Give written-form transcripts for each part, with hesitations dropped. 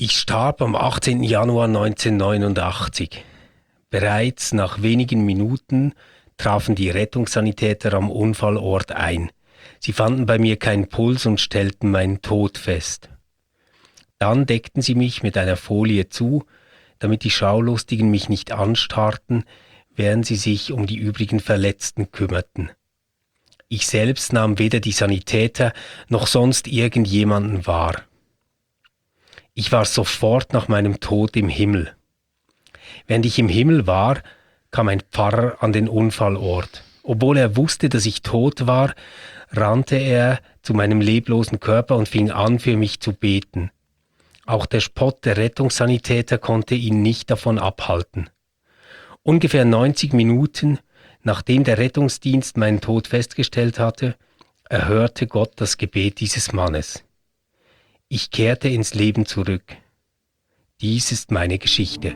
Ich starb am 18. Januar 1989. Bereits nach wenigen Minuten trafen die Rettungssanitäter am Unfallort ein. Sie fanden bei mir keinen Puls und stellten meinen Tod fest. Dann deckten sie mich mit einer Folie zu, damit die Schaulustigen mich nicht anstarrten, während sie sich um die übrigen Verletzten kümmerten. Ich selbst nahm weder die Sanitäter noch sonst irgendjemanden wahr. Ich war sofort nach meinem Tod im Himmel. Während ich im Himmel war, kam ein Pfarrer an den Unfallort. Obwohl er wusste, dass ich tot war, rannte er zu meinem leblosen Körper und fing an, für mich zu beten. Auch der Spott der Rettungssanitäter konnte ihn nicht davon abhalten. Ungefähr 90 Minuten, nachdem der Rettungsdienst meinen Tod festgestellt hatte, erhörte Gott das Gebet dieses Mannes. Ich kehrte ins Leben zurück. Dies ist meine Geschichte.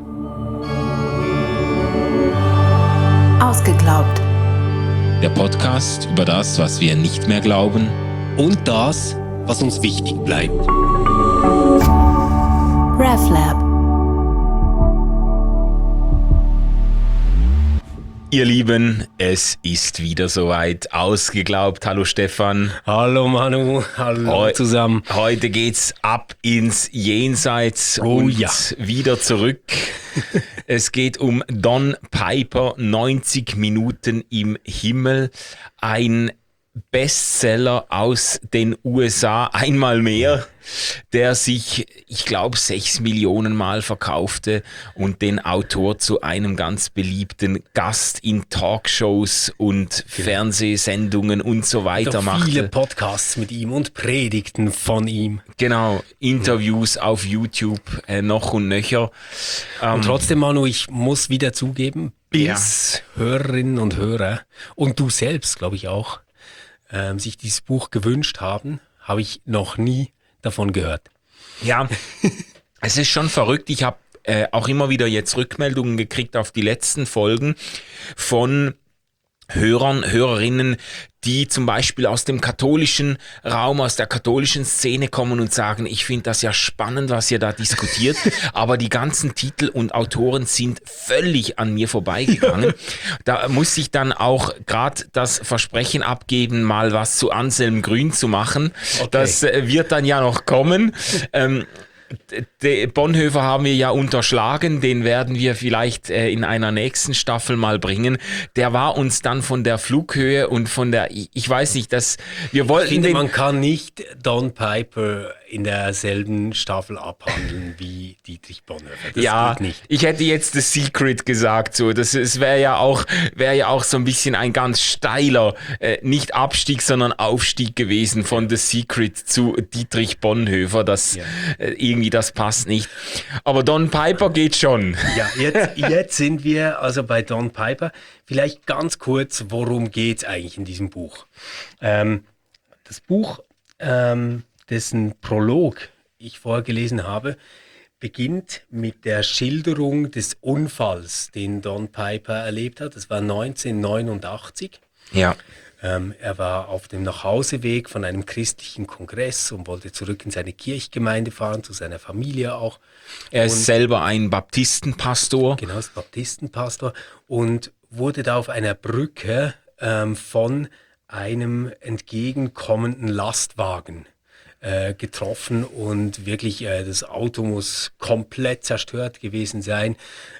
Ausgeglaubt. Der Podcast über das, was wir nicht mehr glauben Und das, was uns wichtig bleibt. RefLab. Ihr Lieben, es ist wieder soweit. Ausgeglaubt. Hallo Stefan. Hallo Manu, hallo zusammen. Heute geht's ab ins Jenseits und wieder zurück. Es geht um Don Piper, 90 Minuten im Himmel. Ein Bestseller aus den USA, einmal mehr, der sich, ich glaube, 6 Millionen Mal verkaufte und den Autor zu einem ganz beliebten Gast in Talkshows und Fernsehsendungen und so weiter machte. Viele Podcasts mit ihm und Predigten von ihm. Genau, Interviews auf YouTube noch und nöcher. Und trotzdem, Manu, ich muss wieder zugeben, bis Hörerinnen und Hörer und du selbst, glaube ich auch, sich dieses Buch gewünscht haben, habe ich noch nie davon gehört. Ja, es ist schon verrückt. Ich habe auch immer wieder jetzt Rückmeldungen gekriegt auf die letzten Folgen von Hörern, Hörerinnen, die zum Beispiel aus dem katholischen Raum, aus der katholischen Szene kommen und sagen, ich finde das ja spannend, was ihr da diskutiert, aber die ganzen Titel und Autoren sind völlig an mir vorbeigegangen. Da muss ich dann auch gerade das Versprechen abgeben, mal was zu Anselm Grün zu machen. Okay. Das wird dann ja noch kommen. Bonhoeffer haben wir ja unterschlagen, den werden wir vielleicht in einer nächsten Staffel mal bringen. Der war uns dann von der Flughöhe und von der, ich weiß nicht, dass wir wollten. Ich finde, man kann nicht Don Piper in derselben Staffel abhandeln wie Dietrich Bonhoeffer. Das geht nicht. Ich hätte jetzt The Secret gesagt, so. Es wäre ja auch so ein bisschen ein ganz steiler, nicht Abstieg, sondern Aufstieg gewesen von The Secret zu Dietrich Bonhoeffer. Irgendwie das passt nicht. Aber Don Piper geht schon. Ja, jetzt sind wir also bei Don Piper. Vielleicht ganz kurz, worum geht es eigentlich in diesem Buch? Das Buch, dessen Prolog ich vorgelesen habe, beginnt mit der Schilderung des Unfalls, den Don Piper erlebt hat. Das war 1989. Ja. Er war auf dem Nachhauseweg von einem christlichen Kongress und wollte zurück in seine Kirchgemeinde fahren, zu seiner Familie auch. Er ist selber ein Baptistenpastor. Genau, ist Baptistenpastor und wurde da auf einer Brücke von einem entgegenkommenden Lastwagen getroffen und wirklich das Auto muss komplett zerstört gewesen sein.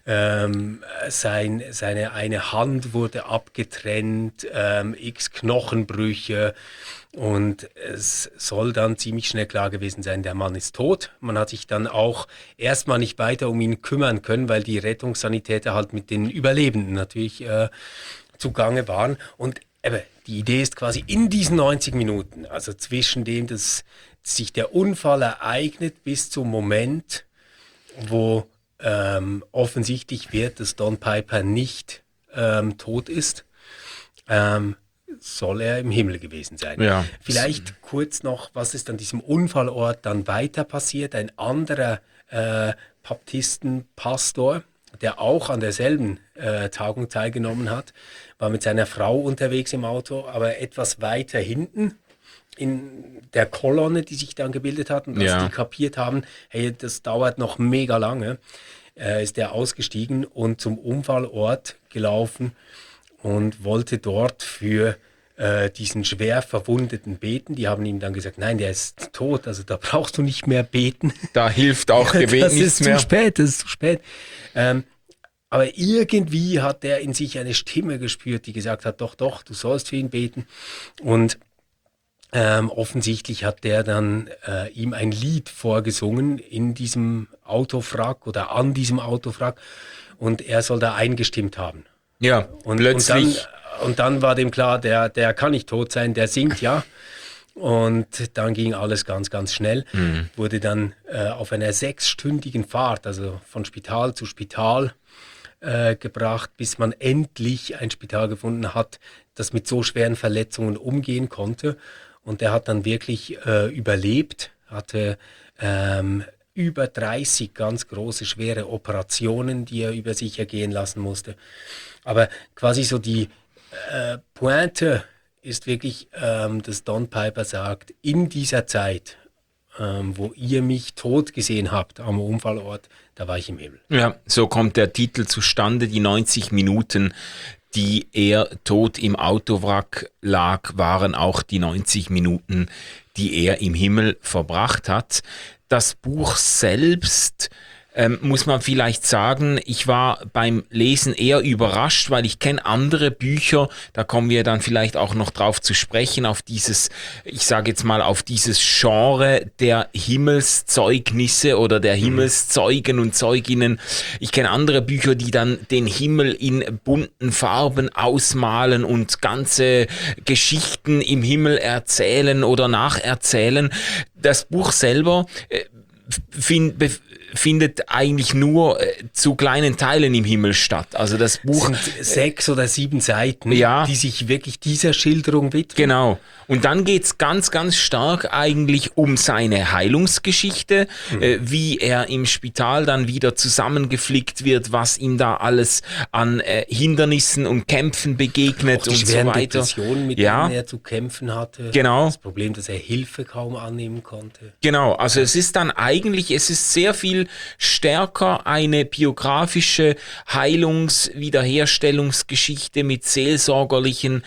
Seine eine Hand wurde abgetrennt, x Knochenbrüche und es soll dann ziemlich schnell klar gewesen sein, der Mann ist tot. Man hat sich dann auch erstmal nicht weiter um ihn kümmern können, weil die Rettungssanitäter halt mit den Überlebenden natürlich zugange waren und die Idee ist quasi in diesen 90 Minuten, also zwischen dem, dass sich der Unfall ereignet bis zum Moment, wo offensichtlich wird, dass Don Piper nicht tot ist, soll er im Himmel gewesen sein. Ja. Vielleicht kurz noch, was ist an diesem Unfallort dann weiter passiert. Ein anderer Baptistenpastor, der auch an derselben Tagung teilgenommen hat, war mit seiner Frau unterwegs im Auto, aber etwas weiter hinten in der Kolonne, die sich dann gebildet hat, und als die kapiert haben, hey, das dauert noch mega lange, ist er ausgestiegen und zum Unfallort gelaufen und wollte dort für diesen schwer Verwundeten beten. Die haben ihm dann gesagt, nein, der ist tot, also da brauchst du nicht mehr beten. Da hilft auch Gebet nichts mehr. Das ist zu spät. Aber irgendwie hat er in sich eine Stimme gespürt, die gesagt hat, doch, du sollst für ihn beten. Und offensichtlich hat der dann ihm ein Lied vorgesungen in diesem Autowrack oder an diesem Autowrack, und er soll da eingestimmt haben. Ja, und plötzlich... Und dann war dem klar, der kann nicht tot sein, der singt ja. Und dann ging alles ganz, ganz schnell. Wurde dann auf einer 6-stündigen Fahrt, also von Spital zu Spital gebracht, bis man endlich ein Spital gefunden hat, das mit so schweren Verletzungen umgehen konnte. Und der hat dann wirklich überlebt, hatte über 30 ganz große, schwere Operationen, die er über sich ergehen lassen musste. Aber quasi so die Pointe ist wirklich, dass Don Piper sagt, in dieser Zeit, wo ihr mich tot gesehen habt am Unfallort, da war ich im Himmel. Ja, so kommt der Titel zustande. Die 90 Minuten, die er tot im Autowrack lag, waren auch die 90 Minuten, die er im Himmel verbracht hat. Das Buch selbst, muss man vielleicht sagen, ich war beim Lesen eher überrascht, weil ich kenne andere Bücher, da kommen wir dann vielleicht auch noch drauf zu sprechen, auf dieses, ich sage jetzt mal, auf dieses Genre der Himmelszeugnisse oder der Himmelszeugen und Zeuginnen. Ich kenne andere Bücher, die dann den Himmel in bunten Farben ausmalen und ganze Geschichten im Himmel erzählen oder nacherzählen. Das Buch selber findet eigentlich nur zu kleinen Teilen im Himmel statt. Also das Buch... Es sind 6 oder 7 Seiten, die sich wirklich dieser Schilderung widmen. Genau. Und dann geht's ganz, ganz stark eigentlich um seine Heilungsgeschichte, wie er im Spital dann wieder zusammengeflickt wird, was ihm da alles an Hindernissen und Kämpfen begegnet auch die und so schweren weiter. Depressionen, mit denen er zu kämpfen hatte. Genau. Das Problem, dass er Hilfe kaum annehmen konnte. Genau, also es ist dann eigentlich, es ist sehr viel stärker eine biografische Heilungs-Wiederherstellungsgeschichte mit seelsorgerlichen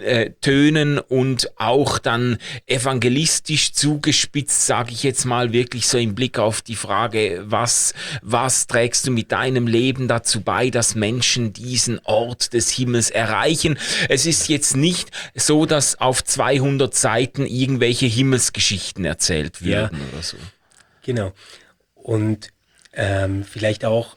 Tönen und auch dann evangelistisch zugespitzt, sage ich jetzt mal, wirklich so im Blick auf die Frage, was trägst du mit deinem Leben dazu bei, dass Menschen diesen Ort des Himmels erreichen. Es ist jetzt nicht so, dass auf 200 Seiten irgendwelche Himmelsgeschichten erzählt werden oder so. Genau. Und vielleicht auch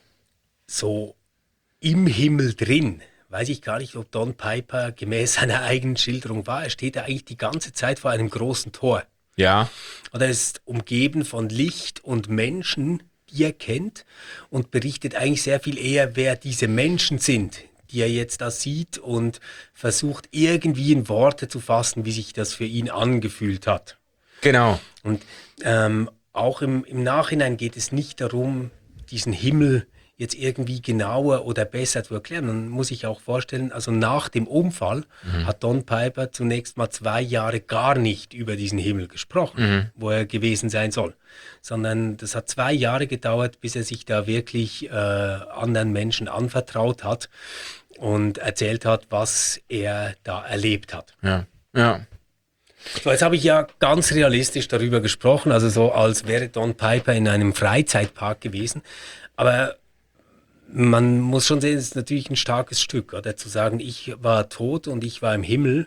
so im Himmel drin, weiß ich gar nicht, ob Don Piper gemäß seiner eigenen Schilderung war. Er steht da eigentlich die ganze Zeit vor einem großen Tor. Ja. Oder er ist umgeben von Licht und Menschen, die er kennt, und berichtet eigentlich sehr viel eher, wer diese Menschen sind, die er jetzt da sieht, und versucht irgendwie in Worte zu fassen, wie sich das für ihn angefühlt hat. Genau. Und auch im Nachhinein geht es nicht darum, diesen Himmel jetzt irgendwie genauer oder besser zu erklären. Man muss sich auch vorstellen, also nach dem Unfall hat Don Piper zunächst mal 2 Jahre gar nicht über diesen Himmel gesprochen, wo er gewesen sein soll. Sondern das hat 2 Jahre gedauert, bis er sich da wirklich anderen Menschen anvertraut hat und erzählt hat, was er da erlebt hat. Ja, ja. So, jetzt habe ich ja ganz realistisch darüber gesprochen, also so, als wäre Don Piper in einem Freizeitpark gewesen. Aber man muss schon sehen, es ist natürlich ein starkes Stück, oder? Zu sagen, ich war tot und ich war im Himmel.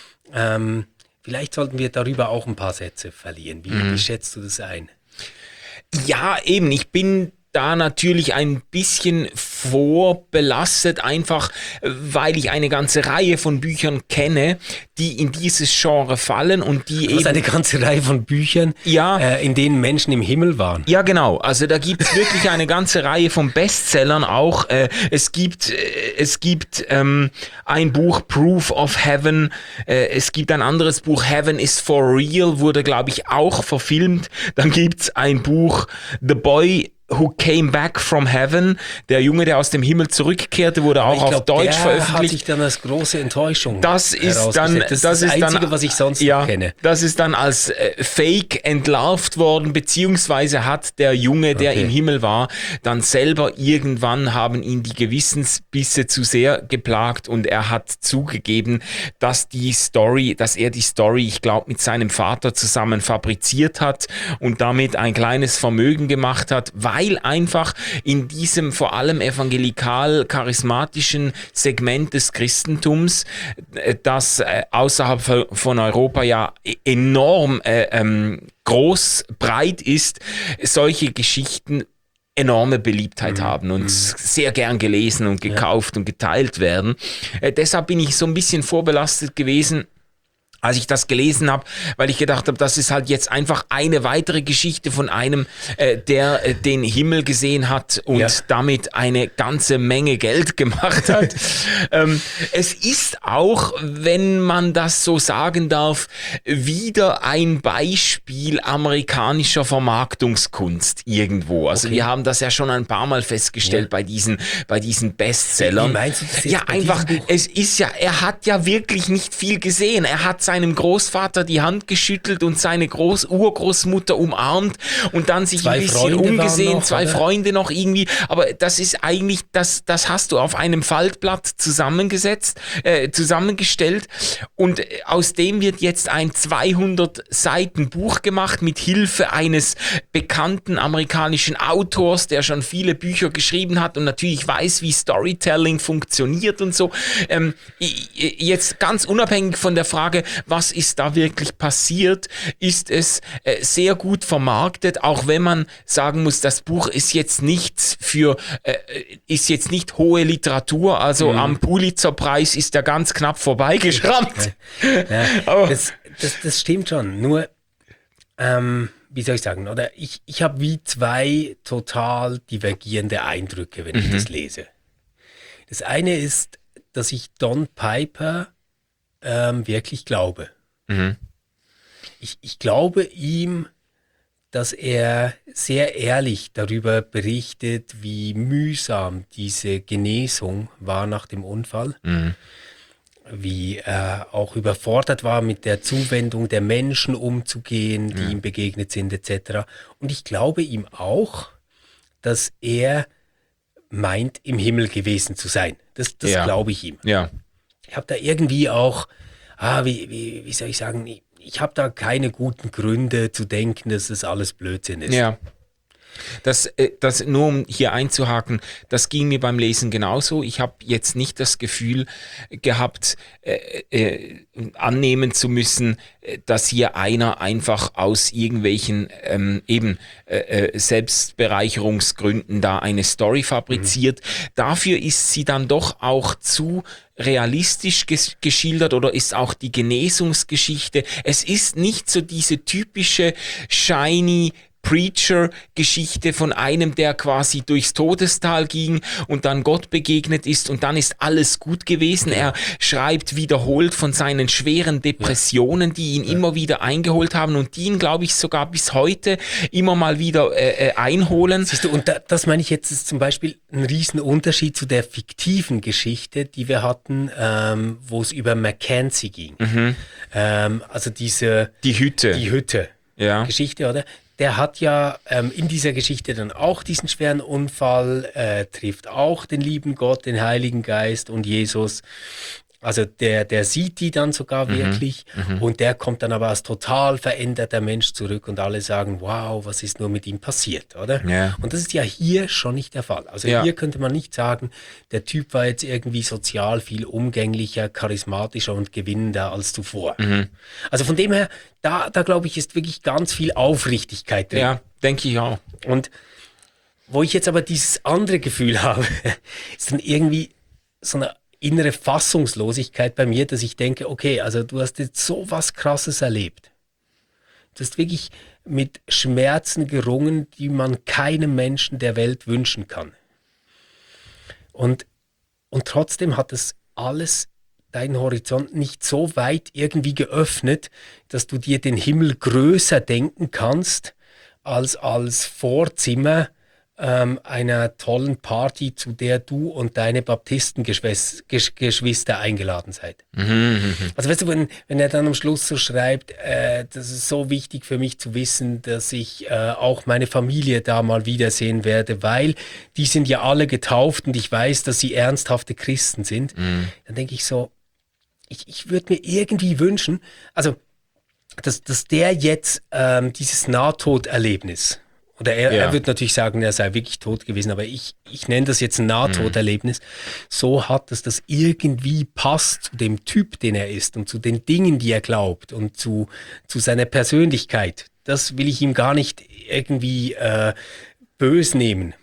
Vielleicht sollten wir darüber auch ein paar Sätze verlieren. Wie schätzt du das ein? Ja, eben, ich bin da natürlich ein bisschen vorbelastet, einfach weil ich eine ganze Reihe von Büchern kenne, die in dieses Genre fallen und die eben... eine ganze Reihe von Büchern, in denen Menschen im Himmel waren. Ja, genau. Also da gibt es wirklich eine ganze Reihe von Bestsellern auch. Es gibt ein Buch, Proof of Heaven. Es gibt ein anderes Buch, Heaven is for Real, wurde, glaube ich, auch verfilmt. Dann gibt's ein Buch, The Boy Who Came Back from Heaven, der Junge, der aus dem Himmel zurückkehrte, wurde auch auf Deutsch veröffentlicht. Hat sich dann als große Enttäuschung das ist dann das Einzige, was ich sonst noch kenne. Das ist dann als Fake entlarvt worden, beziehungsweise hat der Junge, der im Himmel war, dann selber irgendwann haben ihn die Gewissensbisse zu sehr geplagt und er hat zugegeben, dass er die Story, ich glaube, mit seinem Vater zusammen fabriziert hat und damit ein kleines Vermögen gemacht hat, weil einfach in diesem vor allem evangelikal-charismatischen Segment des Christentums, das außerhalb von Europa ja enorm groß, breit ist, solche Geschichten enorme Beliebtheit haben und sehr gern gelesen und gekauft und geteilt werden. Deshalb bin ich so ein bisschen vorbelastet gewesen, als ich das gelesen habe, weil ich gedacht habe, das ist halt jetzt einfach eine weitere Geschichte von einem, der den Himmel gesehen hat und damit eine ganze Menge Geld gemacht hat. Es ist auch, wenn man das so sagen darf, wieder ein Beispiel amerikanischer Vermarktungskunst irgendwo. Also wir haben das ja schon ein paar Mal festgestellt bei diesen Bestsellern. Wie meinst du das jetzt ja, einfach, es ist ja, er hat ja wirklich nicht viel gesehen. Er hat seinem Großvater die Hand geschüttelt und seine Urgroßmutter umarmt und dann sich ein bisschen Freunde umgesehen, noch, zwei Freunde noch irgendwie. Aber das ist eigentlich, das hast du auf einem Faltblatt zusammengestellt und aus dem wird jetzt ein 200 Seiten Buch gemacht mit Hilfe eines bekannten amerikanischen Autors, der schon viele Bücher geschrieben hat und natürlich weiß, wie Storytelling funktioniert und so. Jetzt ganz unabhängig von der Frage, was ist da wirklich passiert, ist es sehr gut vermarktet, auch wenn man sagen muss, das Buch ist jetzt nicht hohe Literatur, also am Pulitzer-Preis ist er ganz knapp vorbeigeschrammt. Ja, aber das stimmt schon, nur wie soll ich sagen, oder ich habe wie zwei total divergierende Eindrücke, wenn ich das lese. Das eine ist, dass ich Don Piper wirklich glaube. Ich glaube ihm, dass er sehr ehrlich darüber berichtet, wie mühsam diese Genesung war nach dem Unfall, wie er auch überfordert war, mit der Zuwendung der Menschen umzugehen, die ihm begegnet sind, etc. Und ich glaube ihm auch, dass er meint, im Himmel gewesen zu sein. Das glaube ich ihm. Ja. Ich habe da irgendwie auch, wie soll ich sagen, ich habe da keine guten Gründe zu denken, dass das alles Blödsinn ist. Ja. Das nur um hier einzuhaken, das ging mir beim Lesen genauso. Ich habe jetzt nicht das Gefühl gehabt, annehmen zu müssen, dass hier einer einfach aus irgendwelchen Selbstbereicherungsgründen da eine Story fabriziert. Dafür ist sie dann doch auch zu realistisch geschildert oder ist auch die Genesungsgeschichte. Es ist nicht so diese typische shiny Preacher-Geschichte von einem, der quasi durchs Todestal ging und dann Gott begegnet ist und dann ist alles gut gewesen. Er schreibt wiederholt von seinen schweren Depressionen, die ihn immer wieder eingeholt haben und die ihn, glaube ich, sogar bis heute immer mal wieder einholen. Siehst du, und das meine ich jetzt, ist zum Beispiel ein Riesenunterschied zu der fiktiven Geschichte, die wir hatten, wo es über Mackenzie ging. Also die Hütte. Ja. Geschichte, oder? Der hat ja in dieser Geschichte dann auch diesen schweren Unfall, trifft auch den lieben Gott, den Heiligen Geist und Jesus. Also der sieht die dann sogar wirklich und der kommt dann aber als total veränderter Mensch zurück und alle sagen, wow, was ist nur mit ihm passiert, oder? Ja. Und das ist ja hier schon nicht der Fall. Also hier könnte man nicht sagen, der Typ war jetzt irgendwie sozial viel umgänglicher, charismatischer und gewinnender als zuvor. Also von dem her, da glaube ich, ist wirklich ganz viel Aufrichtigkeit drin. Ja, denke ich auch. Und wo ich jetzt aber dieses andere Gefühl habe, ist dann irgendwie so eine innere Fassungslosigkeit bei mir, dass ich denke, okay, also du hast jetzt so was Krasses erlebt. Du hast wirklich mit Schmerzen gerungen, die man keinem Menschen der Welt wünschen kann. Und trotzdem hat es alles deinen Horizont nicht so weit irgendwie geöffnet, dass du dir den Himmel größer denken kannst als Vorzimmer einer tollen Party, zu der du und deine Baptistengeschwister eingeladen seid. Also weißt du, wenn er dann am Schluss so schreibt, das ist so wichtig für mich zu wissen, dass ich auch meine Familie da mal wiedersehen werde, weil die sind ja alle getauft und ich weiß, dass sie ernsthafte Christen sind. Dann denke ich so, ich würde mir irgendwie wünschen, also dass der jetzt dieses Nahtoderlebnis, oder er wird natürlich sagen, er sei wirklich tot gewesen, aber ich nenne das jetzt ein Nahtoderlebnis, so hat, dass das irgendwie passt zu dem Typ, den er ist und zu den Dingen, die er glaubt und zu seiner Persönlichkeit. Das will ich ihm gar nicht irgendwie bös nehmen.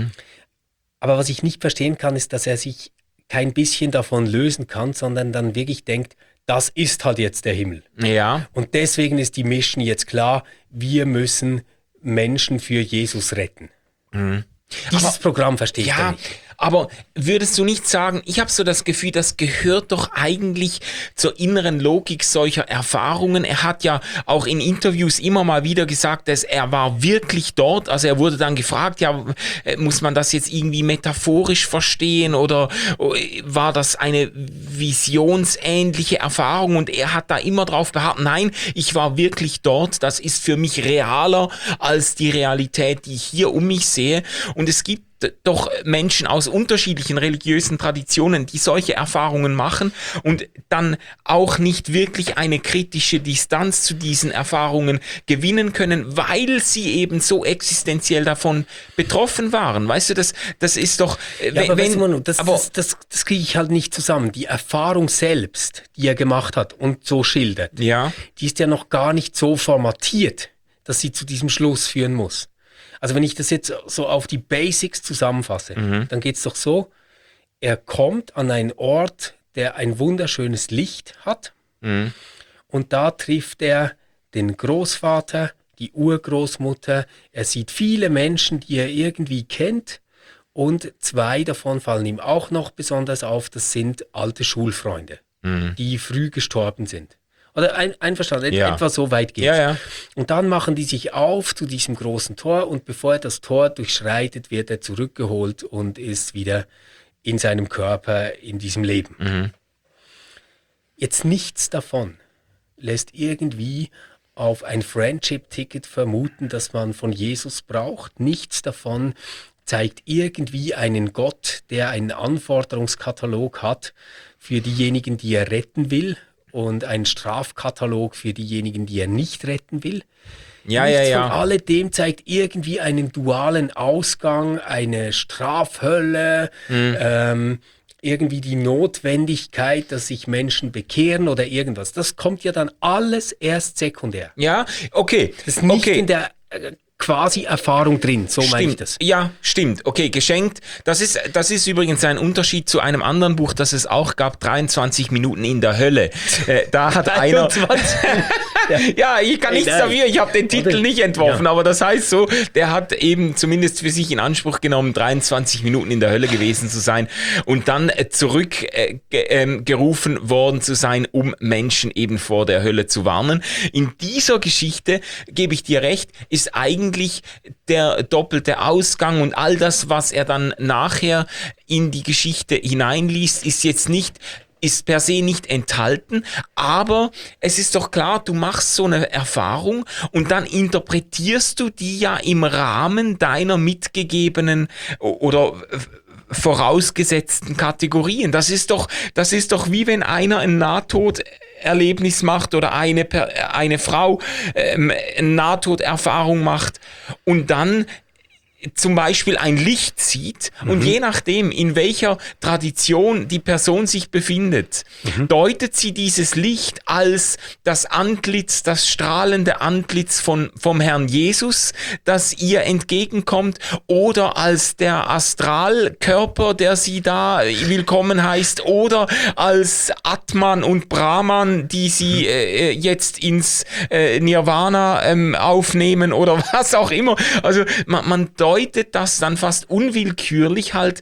Aber was ich nicht verstehen kann, ist, dass er sich kein bisschen davon lösen kann, sondern dann wirklich denkt, das ist halt jetzt der Himmel. Ja. Und deswegen ist die Mission jetzt klar, wir müssen Menschen für Jesus retten. Dieses Programm verstehe ich da nicht. Aber würdest du nicht sagen, ich habe so das Gefühl, das gehört doch eigentlich zur inneren Logik solcher Erfahrungen. Er hat ja auch in Interviews immer mal wieder gesagt, dass er war wirklich dort. Also er wurde dann gefragt, ja, muss man das jetzt irgendwie metaphorisch verstehen oder war das eine visionsähnliche Erfahrung? Und er hat da immer drauf beharrt, nein, ich war wirklich dort. Das ist für mich realer als die Realität, die ich hier um mich sehe. Und es gibt doch Menschen aus unterschiedlichen religiösen Traditionen, die solche Erfahrungen machen und dann auch nicht wirklich eine kritische Distanz zu diesen Erfahrungen gewinnen können, weil sie eben so existenziell davon betroffen waren. Weißt du, das ist doch... das kriege ich halt nicht zusammen. Die Erfahrung selbst, die er gemacht hat und so schildert, die ist ja noch gar nicht so formatiert, dass sie zu diesem Schluss führen muss. Also wenn ich das jetzt so auf die Basics zusammenfasse, dann geht's doch so, er kommt an einen Ort, der ein wunderschönes Licht hat und da trifft er den Großvater, die Urgroßmutter, er sieht viele Menschen, die er irgendwie kennt und 2 davon fallen ihm auch noch besonders auf, das sind alte Schulfreunde, die früh gestorben sind. Oder einverstanden, etwa so weit geht's. Ja. Und dann machen die sich auf zu diesem großen Tor und bevor er das Tor durchschreitet, wird er zurückgeholt und ist wieder in seinem Körper, in diesem Leben. Jetzt nichts davon lässt irgendwie auf ein Friendship-Ticket vermuten, das man von Jesus braucht. Nichts davon zeigt irgendwie einen Gott, der einen Anforderungskatalog hat für diejenigen, die er retten will. Und einen Strafkatalog für diejenigen, die er nicht retten will. Nichts von alledem zeigt irgendwie einen dualen Ausgang, eine Strafhölle, irgendwie die Notwendigkeit, dass sich Menschen bekehren oder irgendwas. Das kommt ja dann alles erst sekundär. Ja, okay. Das ist nicht in der quasi Erfahrung drin, so meine ich das. Ja, stimmt. Okay, geschenkt. Das ist übrigens ein Unterschied zu einem anderen Buch, das es auch gab, 23 Minuten in der Hölle. Da hat 23. Ja, ich kann nichts dafür, ich habe den Titel nicht entworfen, aber das heißt so, der hat eben zumindest für sich in Anspruch genommen, 23 Minuten in der Hölle gewesen zu sein und dann zurückgerufen worden zu sein, um Menschen eben vor der Hölle zu warnen. In dieser Geschichte, gebe ich dir recht, ist eigentlich der doppelte Ausgang und all das, was er dann nachher in die Geschichte hineinliest, ist per se nicht enthalten, aber es ist doch klar, du machst so eine Erfahrung und dann interpretierst du die ja im Rahmen deiner mitgegebenen oder vorausgesetzten Kategorien. Das ist doch wie wenn einer ein Nahtoderlebnis macht oder eine Frau eine Nahtoderfahrung macht und dann zum Beispiel ein Licht sieht und je nachdem, in welcher Tradition die Person sich befindet, deutet sie dieses Licht als das Antlitz, das strahlende Antlitz vom Herrn Jesus, das ihr entgegenkommt, oder als der Astralkörper, der sie da willkommen heißt, oder als Atman und Brahman, die sie jetzt ins Nirvana aufnehmen oder was auch immer. Also man deutet das dann fast unwillkürlich halt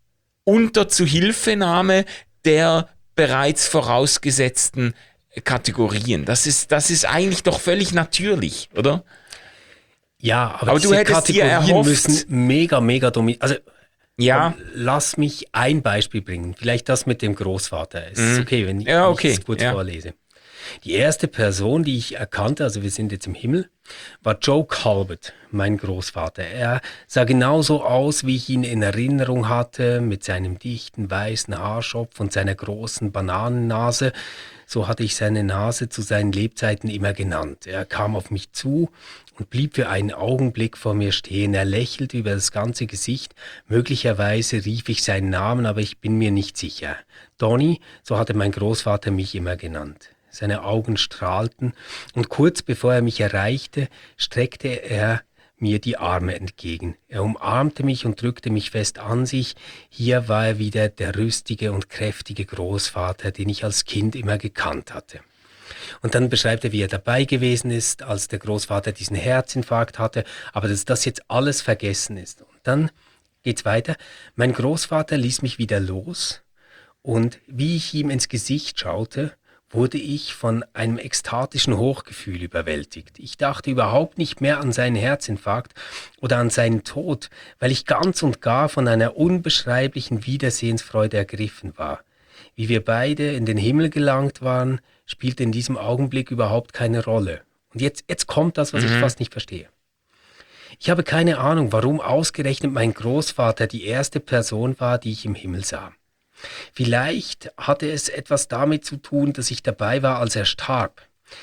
unter Zuhilfenahme der bereits vorausgesetzten Kategorien. Das ist eigentlich doch völlig natürlich, oder? Ja, aber du diese hättest dir Kategorien erhofft, müssen mega dominieren. Also ja, lass mich ein Beispiel bringen. Vielleicht das mit dem Großvater. Es ist okay, wenn ich es kurz vorlese. Die erste Person, die ich erkannte, also wir sind jetzt im Himmel, war Joe Calvert, mein Großvater. Er sah genauso aus, wie ich ihn in Erinnerung hatte, mit seinem dichten weißen Haarschopf und seiner großen Bananennase. So hatte ich seine Nase zu seinen Lebzeiten immer genannt. Er kam auf mich zu und blieb für einen Augenblick vor mir stehen. Er lächelte über das ganze Gesicht. Möglicherweise rief ich seinen Namen, aber ich bin mir nicht sicher. Donny, so hatte mein Großvater mich immer genannt. Seine Augen strahlten und kurz bevor er mich erreichte, streckte er mir die Arme entgegen. Er umarmte mich und drückte mich fest an sich. Hier war er wieder der rüstige und kräftige Großvater, den ich als Kind immer gekannt hatte. Und dann beschreibt er, wie er dabei gewesen ist, als der Großvater diesen Herzinfarkt hatte, aber dass das jetzt alles vergessen ist. Und dann geht's weiter. Mein Großvater ließ mich wieder los und wie ich ihm ins Gesicht schaute, wurde ich von einem ekstatischen Hochgefühl überwältigt. Ich dachte überhaupt nicht mehr an seinen Herzinfarkt oder an seinen Tod, weil ich ganz und gar von einer unbeschreiblichen Wiedersehensfreude ergriffen war. Wie wir beide in den Himmel gelangt waren, spielte in diesem Augenblick überhaupt keine Rolle. Und jetzt kommt das, was ich fast nicht verstehe. Ich habe keine Ahnung, warum ausgerechnet mein Großvater die erste Person war, die ich im Himmel sah. Vielleicht hatte es etwas damit zu tun, dass ich dabei war, als er starb.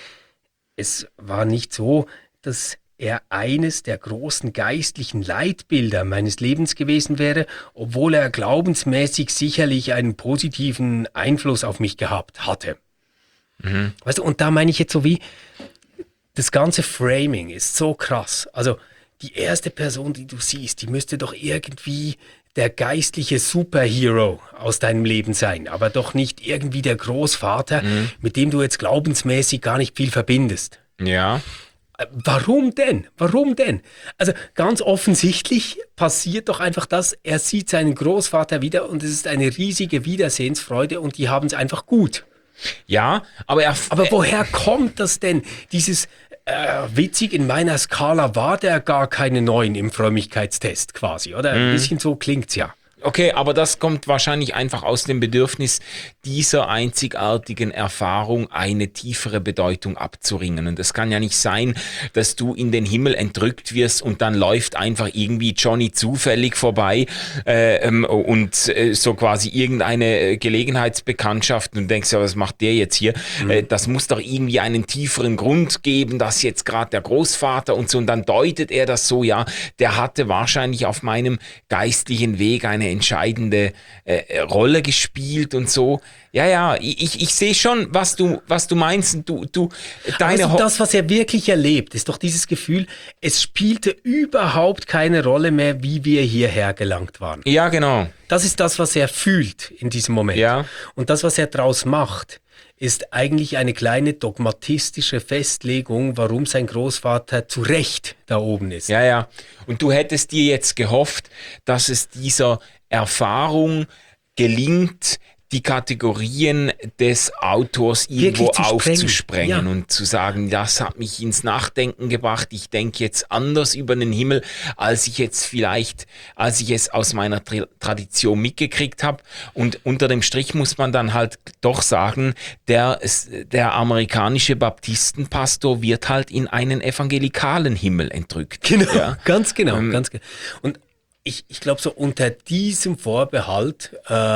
Es war nicht so, dass er eines der großen geistlichen Leitbilder meines Lebens gewesen wäre, obwohl er glaubensmäßig sicherlich einen positiven Einfluss auf mich gehabt hatte. Weißt du, und da meine ich jetzt so wie, das ganze Framing ist so krass. Also die erste Person, die du siehst, die müsste doch irgendwie der geistliche Superhero aus deinem Leben sein, aber doch nicht irgendwie der Großvater, mit dem du jetzt glaubensmäßig gar nicht viel verbindest. Ja. Warum denn? Warum denn? Also ganz offensichtlich passiert doch einfach das, er sieht seinen Großvater wieder und es ist eine riesige Wiedersehensfreude und die haben es einfach gut. Ja, aber woher kommt das denn? Dieses witzig, in meiner Skala war der gar keine 9 im Frömmigkeitstest quasi, oder? Ein bisschen so klingt's ja. Okay, aber das kommt wahrscheinlich einfach aus dem Bedürfnis, dieser einzigartigen Erfahrung eine tiefere Bedeutung abzuringen. Und es kann ja nicht sein, dass du in den Himmel entrückt wirst und dann läuft einfach irgendwie Johnny zufällig vorbei und so quasi irgendeine Gelegenheitsbekanntschaft und denkst, ja, was macht der jetzt hier? Das muss doch irgendwie einen tieferen Grund geben, dass jetzt gerade der Großvater und so, und dann deutet er das so, ja, der hatte wahrscheinlich auf meinem geistlichen Weg eine entscheidende Rolle gespielt und so. Ja, ich sehe schon, was du meinst. Das, was er wirklich erlebt, ist doch dieses Gefühl, es spielte überhaupt keine Rolle mehr, wie wir hierher gelangt waren. Ja, genau. Das ist das, was er fühlt in diesem Moment. Ja. Und das, was er daraus macht, ist eigentlich eine kleine dogmatistische Festlegung, warum sein Großvater zu Recht da oben ist. Ja. Und du hättest dir jetzt gehofft, dass es dieser Erfahrung gelingt, die Kategorien des Autors irgendwo aufzusprengen und zu sagen, das hat mich ins Nachdenken gebracht, ich denke jetzt anders über den Himmel, als ich es aus meiner Tradition mitgekriegt habe. Und unter dem Strich muss man dann halt doch sagen, der amerikanische Baptistenpastor wird halt in einen evangelikalen Himmel entrückt. Genau, ja? Ganz genau. Und ich glaube, so unter diesem Vorbehalt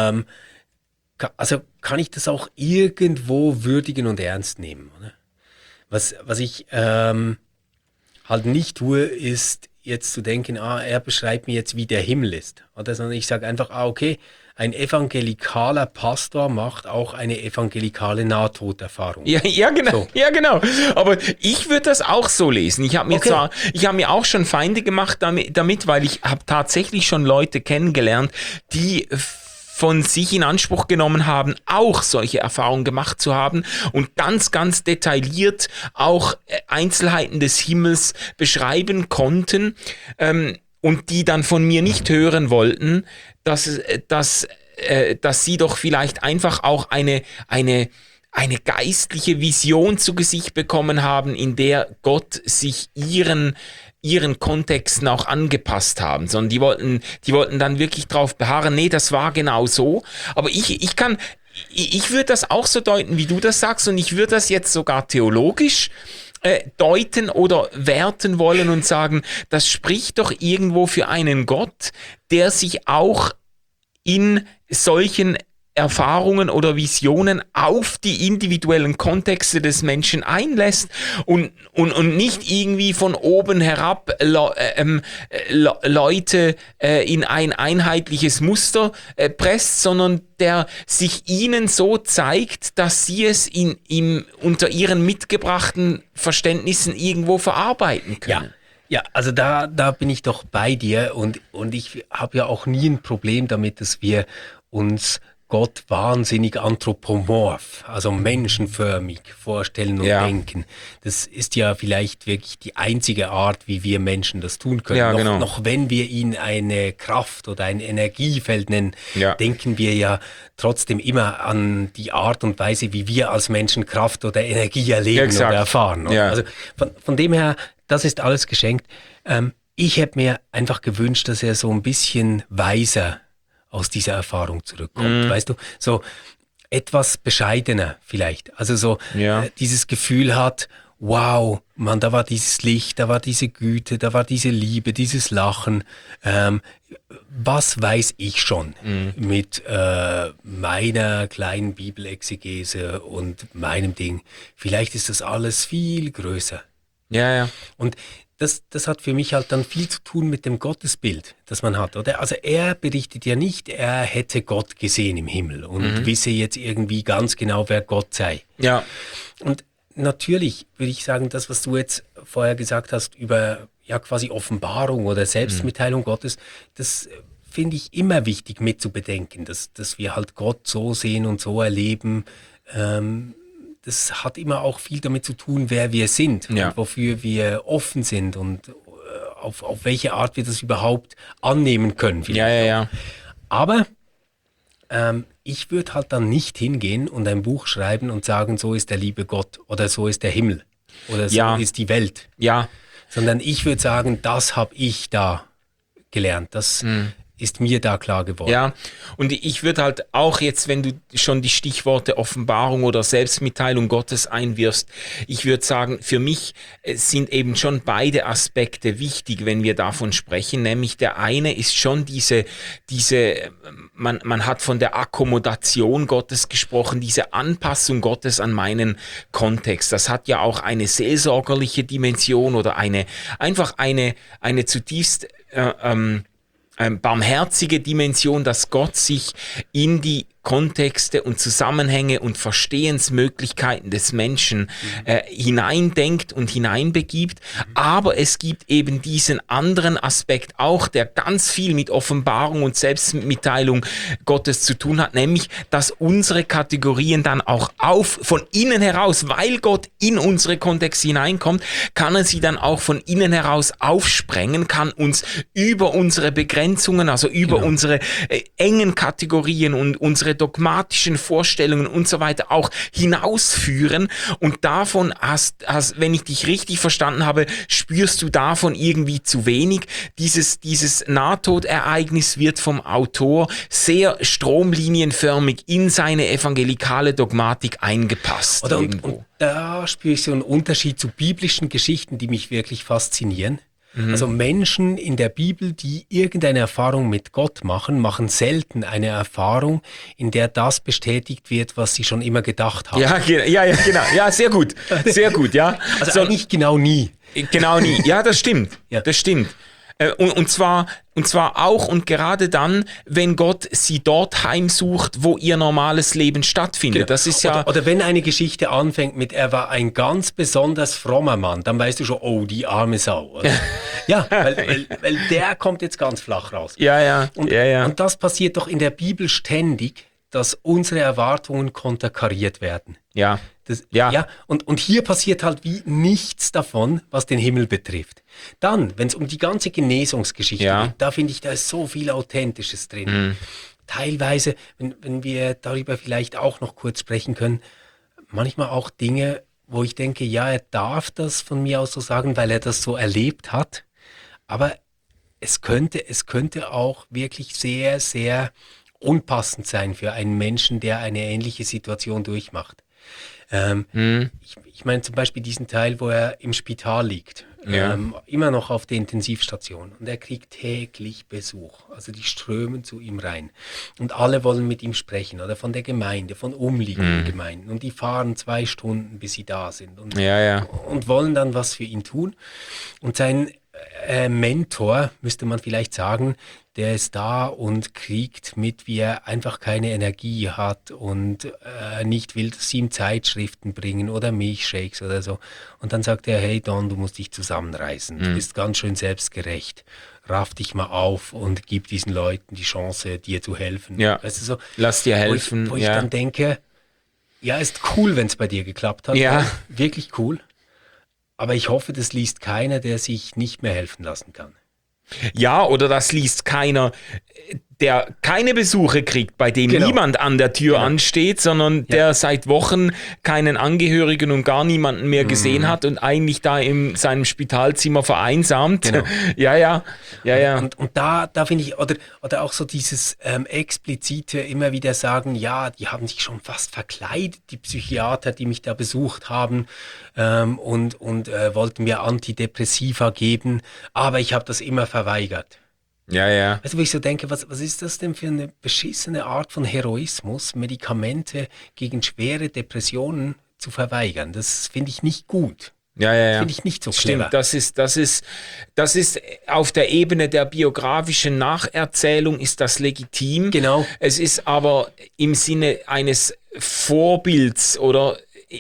kann ich das auch irgendwo würdigen und ernst nehmen, oder? Was ich halt nicht tue, ist jetzt zu denken, er beschreibt mir jetzt, wie der Himmel ist, oder? Sondern ich sage einfach, okay, ein evangelikaler Pastor macht auch eine evangelikale Nahtoderfahrung. Ja, genau. So. Ja, genau. Aber ich würde das auch so lesen. Ich habe mir auch schon Feinde gemacht damit, weil ich habe tatsächlich schon Leute kennengelernt, die von sich in Anspruch genommen haben, auch solche Erfahrungen gemacht zu haben und ganz, ganz detailliert auch Einzelheiten des Himmels beschreiben konnten, und die dann von mir nicht hören wollten, dass sie doch vielleicht einfach auch eine geistliche Vision zu Gesicht bekommen haben, in der Gott sich ihren ihren Kontexten auch angepasst haben, sondern die wollten dann wirklich drauf beharren, nee, das war genau so. Aber ich würde das auch so deuten, wie du das sagst, und ich würde das jetzt sogar theologisch deuten oder werten wollen und sagen, das spricht doch irgendwo für einen Gott, der sich auch in solchen Erfahrungen oder Visionen auf die individuellen Kontexte des Menschen einlässt und nicht irgendwie von oben herab Leute in ein einheitliches Muster presst, sondern der sich ihnen so zeigt, dass sie es unter ihren mitgebrachten Verständnissen irgendwo verarbeiten können. Ja, also da bin ich doch bei dir und ich habe ja auch nie ein Problem damit, dass wir uns Gott wahnsinnig anthropomorph, also menschenförmig vorstellen und denken. Das ist ja vielleicht wirklich die einzige Art, wie wir Menschen das tun können. Ja, genau. Noch wenn wir ihn eine Kraft oder ein Energiefeld nennen, denken wir ja trotzdem immer an die Art und Weise, wie wir als Menschen Kraft oder Energie erleben oder erfahren. Ja. Also von dem her, das ist alles geschenkt. Ich hätte mir einfach gewünscht, dass er so ein bisschen weiser aus dieser Erfahrung zurückkommt, weißt du, so etwas bescheidener vielleicht, also so dieses Gefühl hat, wow, Mann, da war dieses Licht, da war diese Güte, da war diese Liebe, dieses Lachen, was weiß ich schon mit meiner kleinen Bibelexegese und meinem Ding, vielleicht ist das alles viel größer. Ja. Und das hat für mich halt dann viel zu tun mit dem Gottesbild, das man hat, oder? Also er berichtet ja nicht, er hätte Gott gesehen im Himmel und wisse jetzt irgendwie ganz genau, wer Gott sei. Ja. Und natürlich würde ich sagen, das, was du jetzt vorher gesagt hast über quasi Offenbarung oder Selbstmitteilung Gottes, das finde ich immer wichtig mit zu bedenken, dass wir halt Gott so sehen und so erleben. Das hat immer auch viel damit zu tun, wer wir sind und wofür wir offen sind und auf welche Art wir das überhaupt annehmen können. Ja. Aber ich würde halt dann nicht hingehen und ein Buch schreiben und sagen, so ist der liebe Gott oder so ist der Himmel oder so ist die Welt. Ja. Sondern ich würde sagen, das habe ich da gelernt. Das ist mir da klar geworden. Ja, und ich würde halt auch jetzt, wenn du schon die Stichworte Offenbarung oder Selbstmitteilung Gottes einwirfst, ich würde sagen, für mich sind eben schon beide Aspekte wichtig, wenn wir davon sprechen, nämlich der eine ist schon man hat von der Akkommodation Gottes gesprochen, diese Anpassung Gottes an meinen Kontext. Das hat ja auch eine seelsorgerliche Dimension oder eine zutiefst barmherzige Dimension, dass Gott sich in die Kontexte und Zusammenhänge und Verstehensmöglichkeiten des Menschen hineindenkt und hineinbegibt. Aber es gibt eben diesen anderen Aspekt auch, der ganz viel mit Offenbarung und Selbstmitteilung Gottes zu tun hat, nämlich, dass unsere Kategorien dann auch von innen heraus, weil Gott in unsere Kontexte hineinkommt, kann er sie dann auch von innen heraus aufsprengen, kann uns über unsere Begrenzungen, also über unsere engen Kategorien und unsere dogmatischen Vorstellungen und so weiter auch hinausführen, und davon wenn ich dich richtig verstanden habe, spürst du davon irgendwie zu wenig. Dieses Nahtodereignis wird vom Autor sehr stromlinienförmig in seine evangelikale Dogmatik eingepasst. Und da spüre ich so einen Unterschied zu biblischen Geschichten, die mich wirklich faszinieren. Also Menschen in der Bibel, die irgendeine Erfahrung mit Gott machen selten eine Erfahrung, in der das bestätigt wird, was sie schon immer gedacht haben. Ja, genau. Ja, sehr gut. Sehr gut, ja. Also eigentlich genau nie. Genau nie. Ja, das stimmt. Das stimmt. Und zwar auch und gerade dann, wenn Gott sie dort heimsucht, wo ihr normales Leben stattfindet. Genau. Das ist ja oder wenn eine Geschichte anfängt mit, er war ein ganz besonders frommer Mann, dann weißt du schon, oh, die arme Sau. Oder? Ja, weil der kommt jetzt ganz flach raus. Ja. Und das passiert doch in der Bibel ständig, dass unsere Erwartungen konterkariert werden. Ja. Und hier passiert halt wie nichts davon, was den Himmel betrifft. Dann, wenn es um die ganze Genesungsgeschichte geht, da finde ich, da ist so viel Authentisches drin. Teilweise, wenn wir darüber vielleicht auch noch kurz sprechen können, manchmal auch Dinge, wo ich denke, ja, er darf das von mir aus so sagen, weil er das so erlebt hat. Aber es könnte auch wirklich sehr, sehr unpassend sein für einen Menschen, der eine ähnliche Situation durchmacht. Ich meine zum Beispiel diesen Teil, wo er im Spital liegt, Ja. immer noch auf der Intensivstation, und er kriegt täglich Besuch. Also die strömen zu ihm rein und alle wollen mit ihm sprechen, oder von der Gemeinde, von umliegenden Gemeinden, und die fahren 2 Stunden, bis sie da sind und wollen dann was für ihn tun. Und sein Mentor, müsste man vielleicht sagen, der ist da und kriegt mit, wie er einfach keine Energie hat und nicht will, dass sie ihm Zeitschriften bringen oder Milchshakes oder so. Und dann sagt er, hey Don, du musst dich zusammenreißen, du bist ganz schön selbstgerecht. Raff dich mal auf und gib diesen Leuten die Chance, dir zu helfen. Ja. Weißt du, so, Lass dir helfen. Wo ich dann denke, ja, ist cool, wenn es bei dir geklappt hat. Ja. Wirklich cool. Aber ich hoffe, das liest keiner, der sich nicht mehr helfen lassen kann. Ja, oder das liest keiner, der keine Besuche kriegt, bei dem Genau. niemand an der Tür ansteht, sondern der seit Wochen keinen Angehörigen und gar niemanden mehr gesehen hat und eigentlich da in seinem Spitalzimmer vereinsamt. Genau. Ja. Und da finde ich, oder auch so dieses explizite immer wieder sagen, ja, die haben sich schon fast verkleidet, die Psychiater, die mich da besucht haben, und wollten mir Antidepressiva geben, aber ich habe das immer verweigert. Ja. Also wo ich so denke, was ist das denn für eine beschissene Art von Heroismus, Medikamente gegen schwere Depressionen zu verweigern? Das finde ich nicht gut. Ja. Finde ich nicht so clever. Stimmt, das ist auf der Ebene der biografischen Nacherzählung ist das legitim. Genau. Es ist aber im Sinne eines Vorbilds oder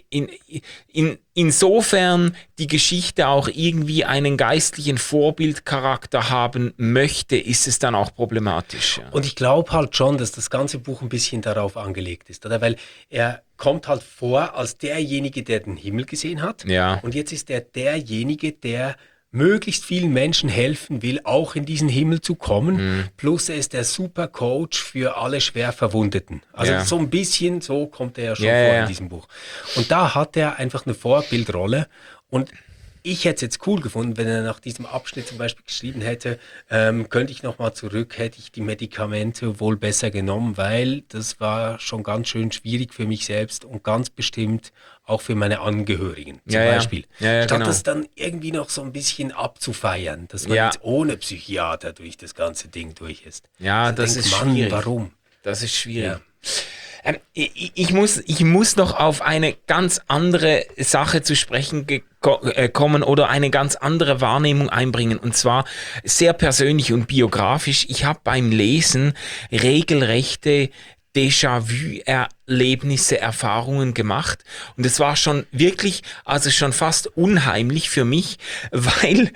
insofern die Geschichte auch irgendwie einen geistlichen Vorbildcharakter haben möchte, ist es dann auch problematisch. Ja. Und ich glaube halt schon, dass das ganze Buch ein bisschen darauf angelegt ist, oder? Weil er kommt halt vor als derjenige, der den Himmel gesehen hat. Ja. Und jetzt ist er derjenige, der möglichst vielen Menschen helfen will, auch in diesen Himmel zu kommen. Plus er ist der Supercoach für alle schwer Verwundeten. Also so ein bisschen so kommt er ja schon vor in diesem Buch. Und da hat er einfach eine Vorbildrolle. Und ich hätte es jetzt cool gefunden, wenn er nach diesem Abschnitt zum Beispiel geschrieben hätte, könnte ich nochmal zurück, hätte ich die Medikamente wohl besser genommen, weil das war schon ganz schön schwierig für mich selbst und ganz bestimmt auch für meine Angehörigen zum Beispiel. Ja, Statt genau. das dann irgendwie noch so ein bisschen abzufeiern, dass man jetzt ohne Psychiater durch das ganze Ding durch ist. Ja, Also das denk, ist Mann, schwierig. warum? Das ist schwierig. Ja. Ich muss noch auf eine ganz andere Sache zu sprechen kommen oder eine ganz andere Wahrnehmung einbringen, und zwar sehr persönlich und biografisch. Ich habe beim Lesen regelrechte Déjà-vu-Erlebnisse, Erfahrungen gemacht, und es war schon wirklich, also schon fast unheimlich für mich, weil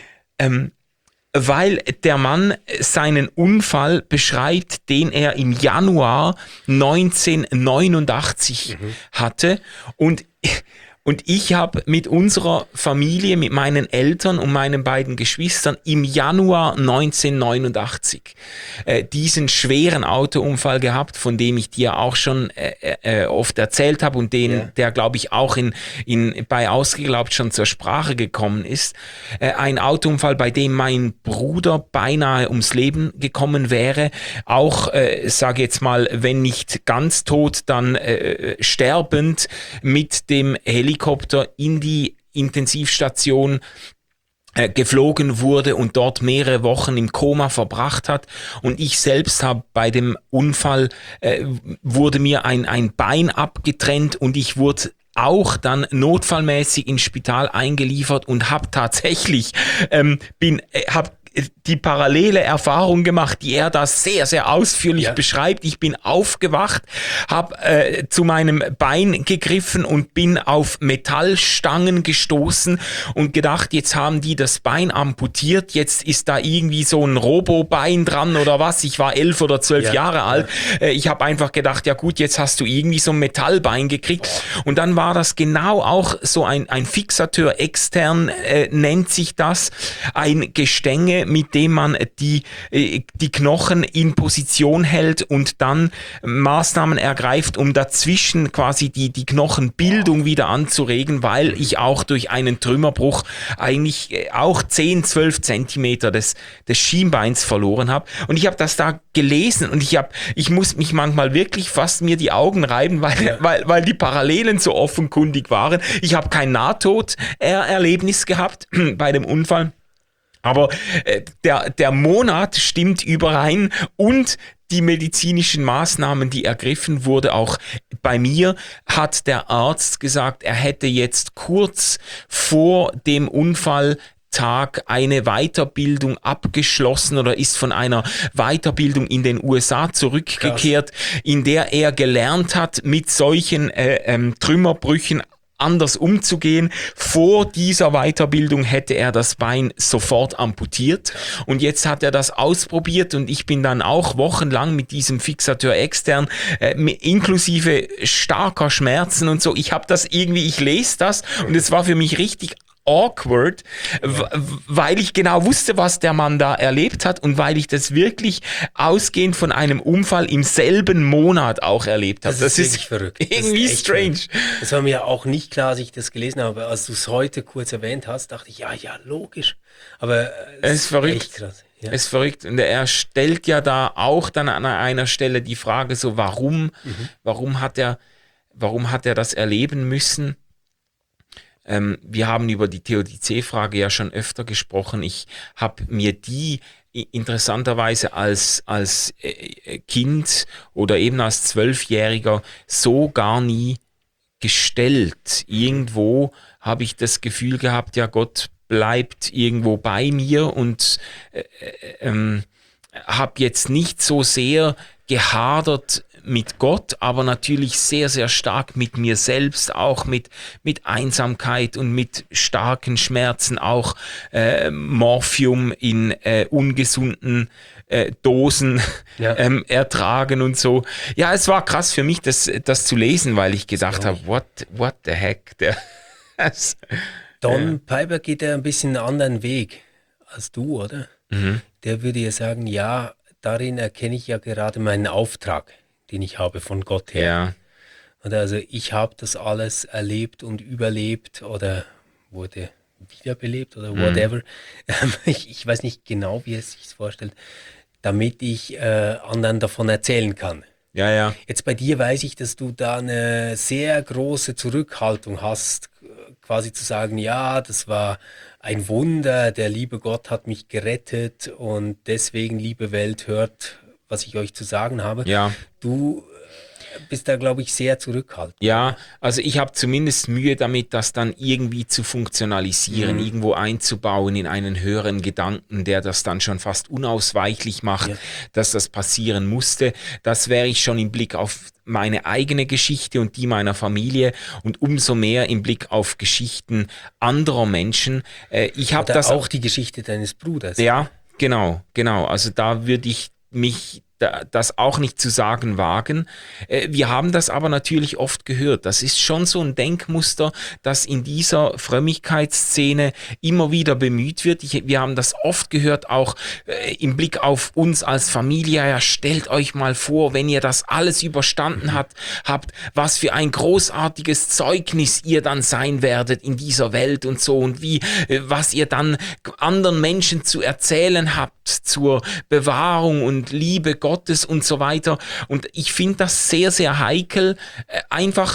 der Mann seinen Unfall beschreibt, den er im Januar 1989 hatte, und ich habe mit unserer Familie, mit meinen Eltern und meinen beiden Geschwistern im Januar 1989 diesen schweren Autounfall gehabt, von dem ich dir auch schon oft erzählt habe und der, glaube ich, auch bei Ausgeglaubt schon zur Sprache gekommen ist. Ein Autounfall, bei dem mein Bruder beinahe ums Leben gekommen wäre. Auch, sage jetzt mal, wenn nicht ganz tot, dann sterbend mit dem Helikopter in die Intensivstation geflogen wurde und dort mehrere Wochen im Koma verbracht hat. Und ich selbst habe bei dem Unfall, wurde mir ein Bein abgetrennt und ich wurde auch dann notfallmäßig ins Spital eingeliefert und habe tatsächlich, habe die parallele Erfahrung gemacht, die er da sehr, sehr ausführlich beschreibt. Ich bin aufgewacht, habe zu meinem Bein gegriffen und bin auf Metallstangen gestoßen und gedacht, jetzt haben die das Bein amputiert, jetzt ist da irgendwie so ein Robo-Bein dran oder was. Ich war 11 oder 12 Jahre alt. Ich habe einfach gedacht, ja gut, jetzt hast du irgendwie so ein Metallbein gekriegt. Und dann war das genau auch so ein Fixateur extern, nennt sich das, ein Gestänge Dinge, mit denen man die Knochen in Position hält und dann Maßnahmen ergreift, um dazwischen quasi die Knochenbildung wieder anzuregen, weil ich auch durch einen Trümmerbruch eigentlich auch 10, 12 Zentimeter des Schienbeins verloren habe. Und ich habe das da gelesen und ich muss mich manchmal wirklich fast mir die Augen reiben, weil die Parallelen so offenkundig waren. Ich habe kein Nahtoderlebnis gehabt bei dem Unfall, aber der Monat stimmt überein und die medizinischen Maßnahmen, die ergriffen wurde, auch bei mir, hat der Arzt gesagt, er hätte jetzt kurz vor dem Unfalltag eine Weiterbildung abgeschlossen oder ist von einer Weiterbildung in den USA zurückgekehrt, in der er gelernt hat, mit solchen Trümmerbrüchen anders umzugehen. Vor dieser Weiterbildung hätte er das Bein sofort amputiert und jetzt hat er das ausprobiert und ich bin dann auch wochenlang mit diesem Fixateur extern, inklusive starker Schmerzen und so. Ich lese das und es war für mich richtig awkward, weil ich genau wusste, was der Mann da erlebt hat und weil ich das wirklich ausgehend von einem Unfall im selben Monat auch erlebt habe. Das ist verrückt. Irgendwie strange. Verrückt. Das war mir auch nicht klar, als ich das gelesen habe. Als du es heute kurz erwähnt hast, dachte ich, ja, logisch. Aber es ist verrückt. Echt krass. Ja. Es ist verrückt. Und er stellt ja da auch dann an einer Stelle die Frage so, warum hat er das erleben müssen? Wir haben über die Theodizee-Frage ja schon öfter gesprochen. Ich habe mir die interessanterweise als Kind oder eben als 12-Jähriger so gar nie gestellt. Irgendwo habe ich das Gefühl gehabt, ja, Gott bleibt irgendwo bei mir und habe jetzt nicht so sehr gehadert mit Gott, aber natürlich sehr, sehr stark mit mir selbst, auch mit Einsamkeit und mit starken Schmerzen, auch Morphium in ungesunden Dosen ertragen und so. Ja, es war krass für mich, das zu lesen, weil ich gedacht habe, what the heck? Don Piper geht ja ein bisschen einen anderen Weg als du, oder? Mhm. Der würde ja sagen, ja, darin erkenne ich ja gerade meinen Auftrag, den ich habe von Gott her. Ja. Und also ich habe das alles erlebt und überlebt oder wurde wiederbelebt oder whatever. Ich weiß nicht genau, wie er es sich vorstellt, damit ich anderen davon erzählen kann. Ja, ja. Jetzt bei dir weiß ich, dass du da eine sehr große Zurückhaltung hast, quasi zu sagen, ja, das war ein Wunder, der liebe Gott hat mich gerettet und deswegen, liebe Welt, hört, was ich euch zu sagen habe. Ja. Du bist da, glaube ich, sehr zurückhaltend. Ja, also ich habe zumindest Mühe damit, das dann irgendwie zu funktionalisieren, irgendwo einzubauen in einen höheren Gedanken, der das dann schon fast unausweichlich macht, dass das passieren musste. Das wäre ich schon im Blick auf meine eigene Geschichte und die meiner Familie und umso mehr im Blick auf Geschichten anderer Menschen. Ich habe das auch die Geschichte deines Bruders. Ja, genau. Also da würde ich mich das auch nicht zu sagen wagen. Wir haben das aber natürlich oft gehört. Das ist schon so ein Denkmuster, das in dieser Frömmigkeitsszene immer wieder bemüht wird. Wir haben das oft gehört, auch im Blick auf uns als Familie. Ja, stellt euch mal vor, wenn ihr das alles überstanden habt, was für ein großartiges Zeugnis ihr dann sein werdet in dieser Welt und so und was ihr dann anderen Menschen zu erzählen habt zur Bewahrung und Liebe Gottes und so weiter. Und ich finde das sehr, sehr heikel, einfach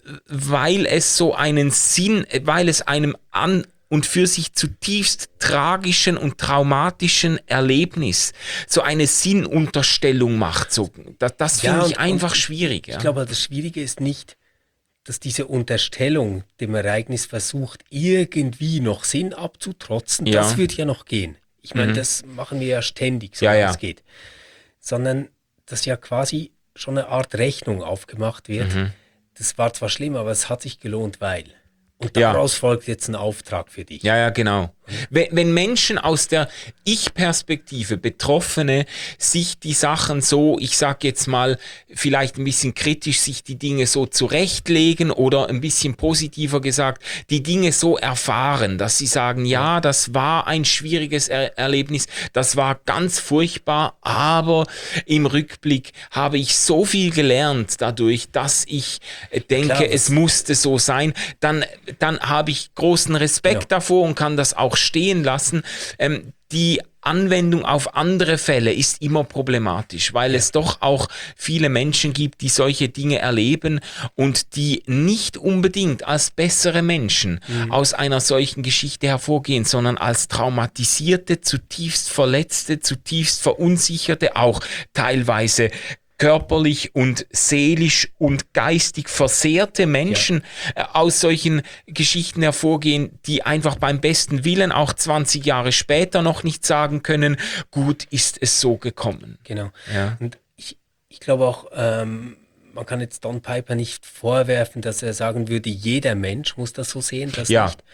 weil es so einen Sinn, weil es einem an und für sich zutiefst tragischen und traumatischen Erlebnis so eine Sinnunterstellung macht. So, das finde ich einfach schwierig. Ich glaube, das Schwierige ist nicht, dass diese Unterstellung dem Ereignis versucht, irgendwie noch Sinn abzutrotzen. Ja. Das wird ja noch gehen. Ich meine, das machen wir ja ständig, so ja. es geht. Sondern, dass ja quasi schon eine Art Rechnung aufgemacht wird. Das war zwar schlimm, aber es hat sich gelohnt, weil. Und daraus folgt jetzt ein Auftrag für dich. Ja, genau. Wenn Menschen aus der Ich-Perspektive, Betroffene, sich die Sachen so, ich sag jetzt mal, vielleicht ein bisschen kritisch, sich die Dinge so zurechtlegen oder ein bisschen positiver gesagt, die Dinge so erfahren, dass sie sagen, ja, das war ein schwieriges Erlebnis, das war ganz furchtbar, aber im Rückblick habe ich so viel gelernt dadurch, dass ich denke, Klar, es musste so sein, dann habe ich großen Respekt davor und kann das auch stehen lassen. Die Anwendung auf andere Fälle ist immer problematisch, weil es doch auch viele Menschen gibt, die solche Dinge erleben und die nicht unbedingt als bessere Menschen aus einer solchen Geschichte hervorgehen, sondern als traumatisierte, zutiefst verletzte, zutiefst verunsicherte, auch teilweise körperlich und seelisch und geistig versehrte Menschen aus solchen Geschichten hervorgehen, die einfach beim besten Willen auch 20 Jahre später noch nicht sagen können, gut ist es so gekommen. Genau. Ja. Und ich glaube auch, man kann jetzt Don Piper nicht vorwerfen, dass er sagen würde, jeder Mensch muss das so sehen, das nicht.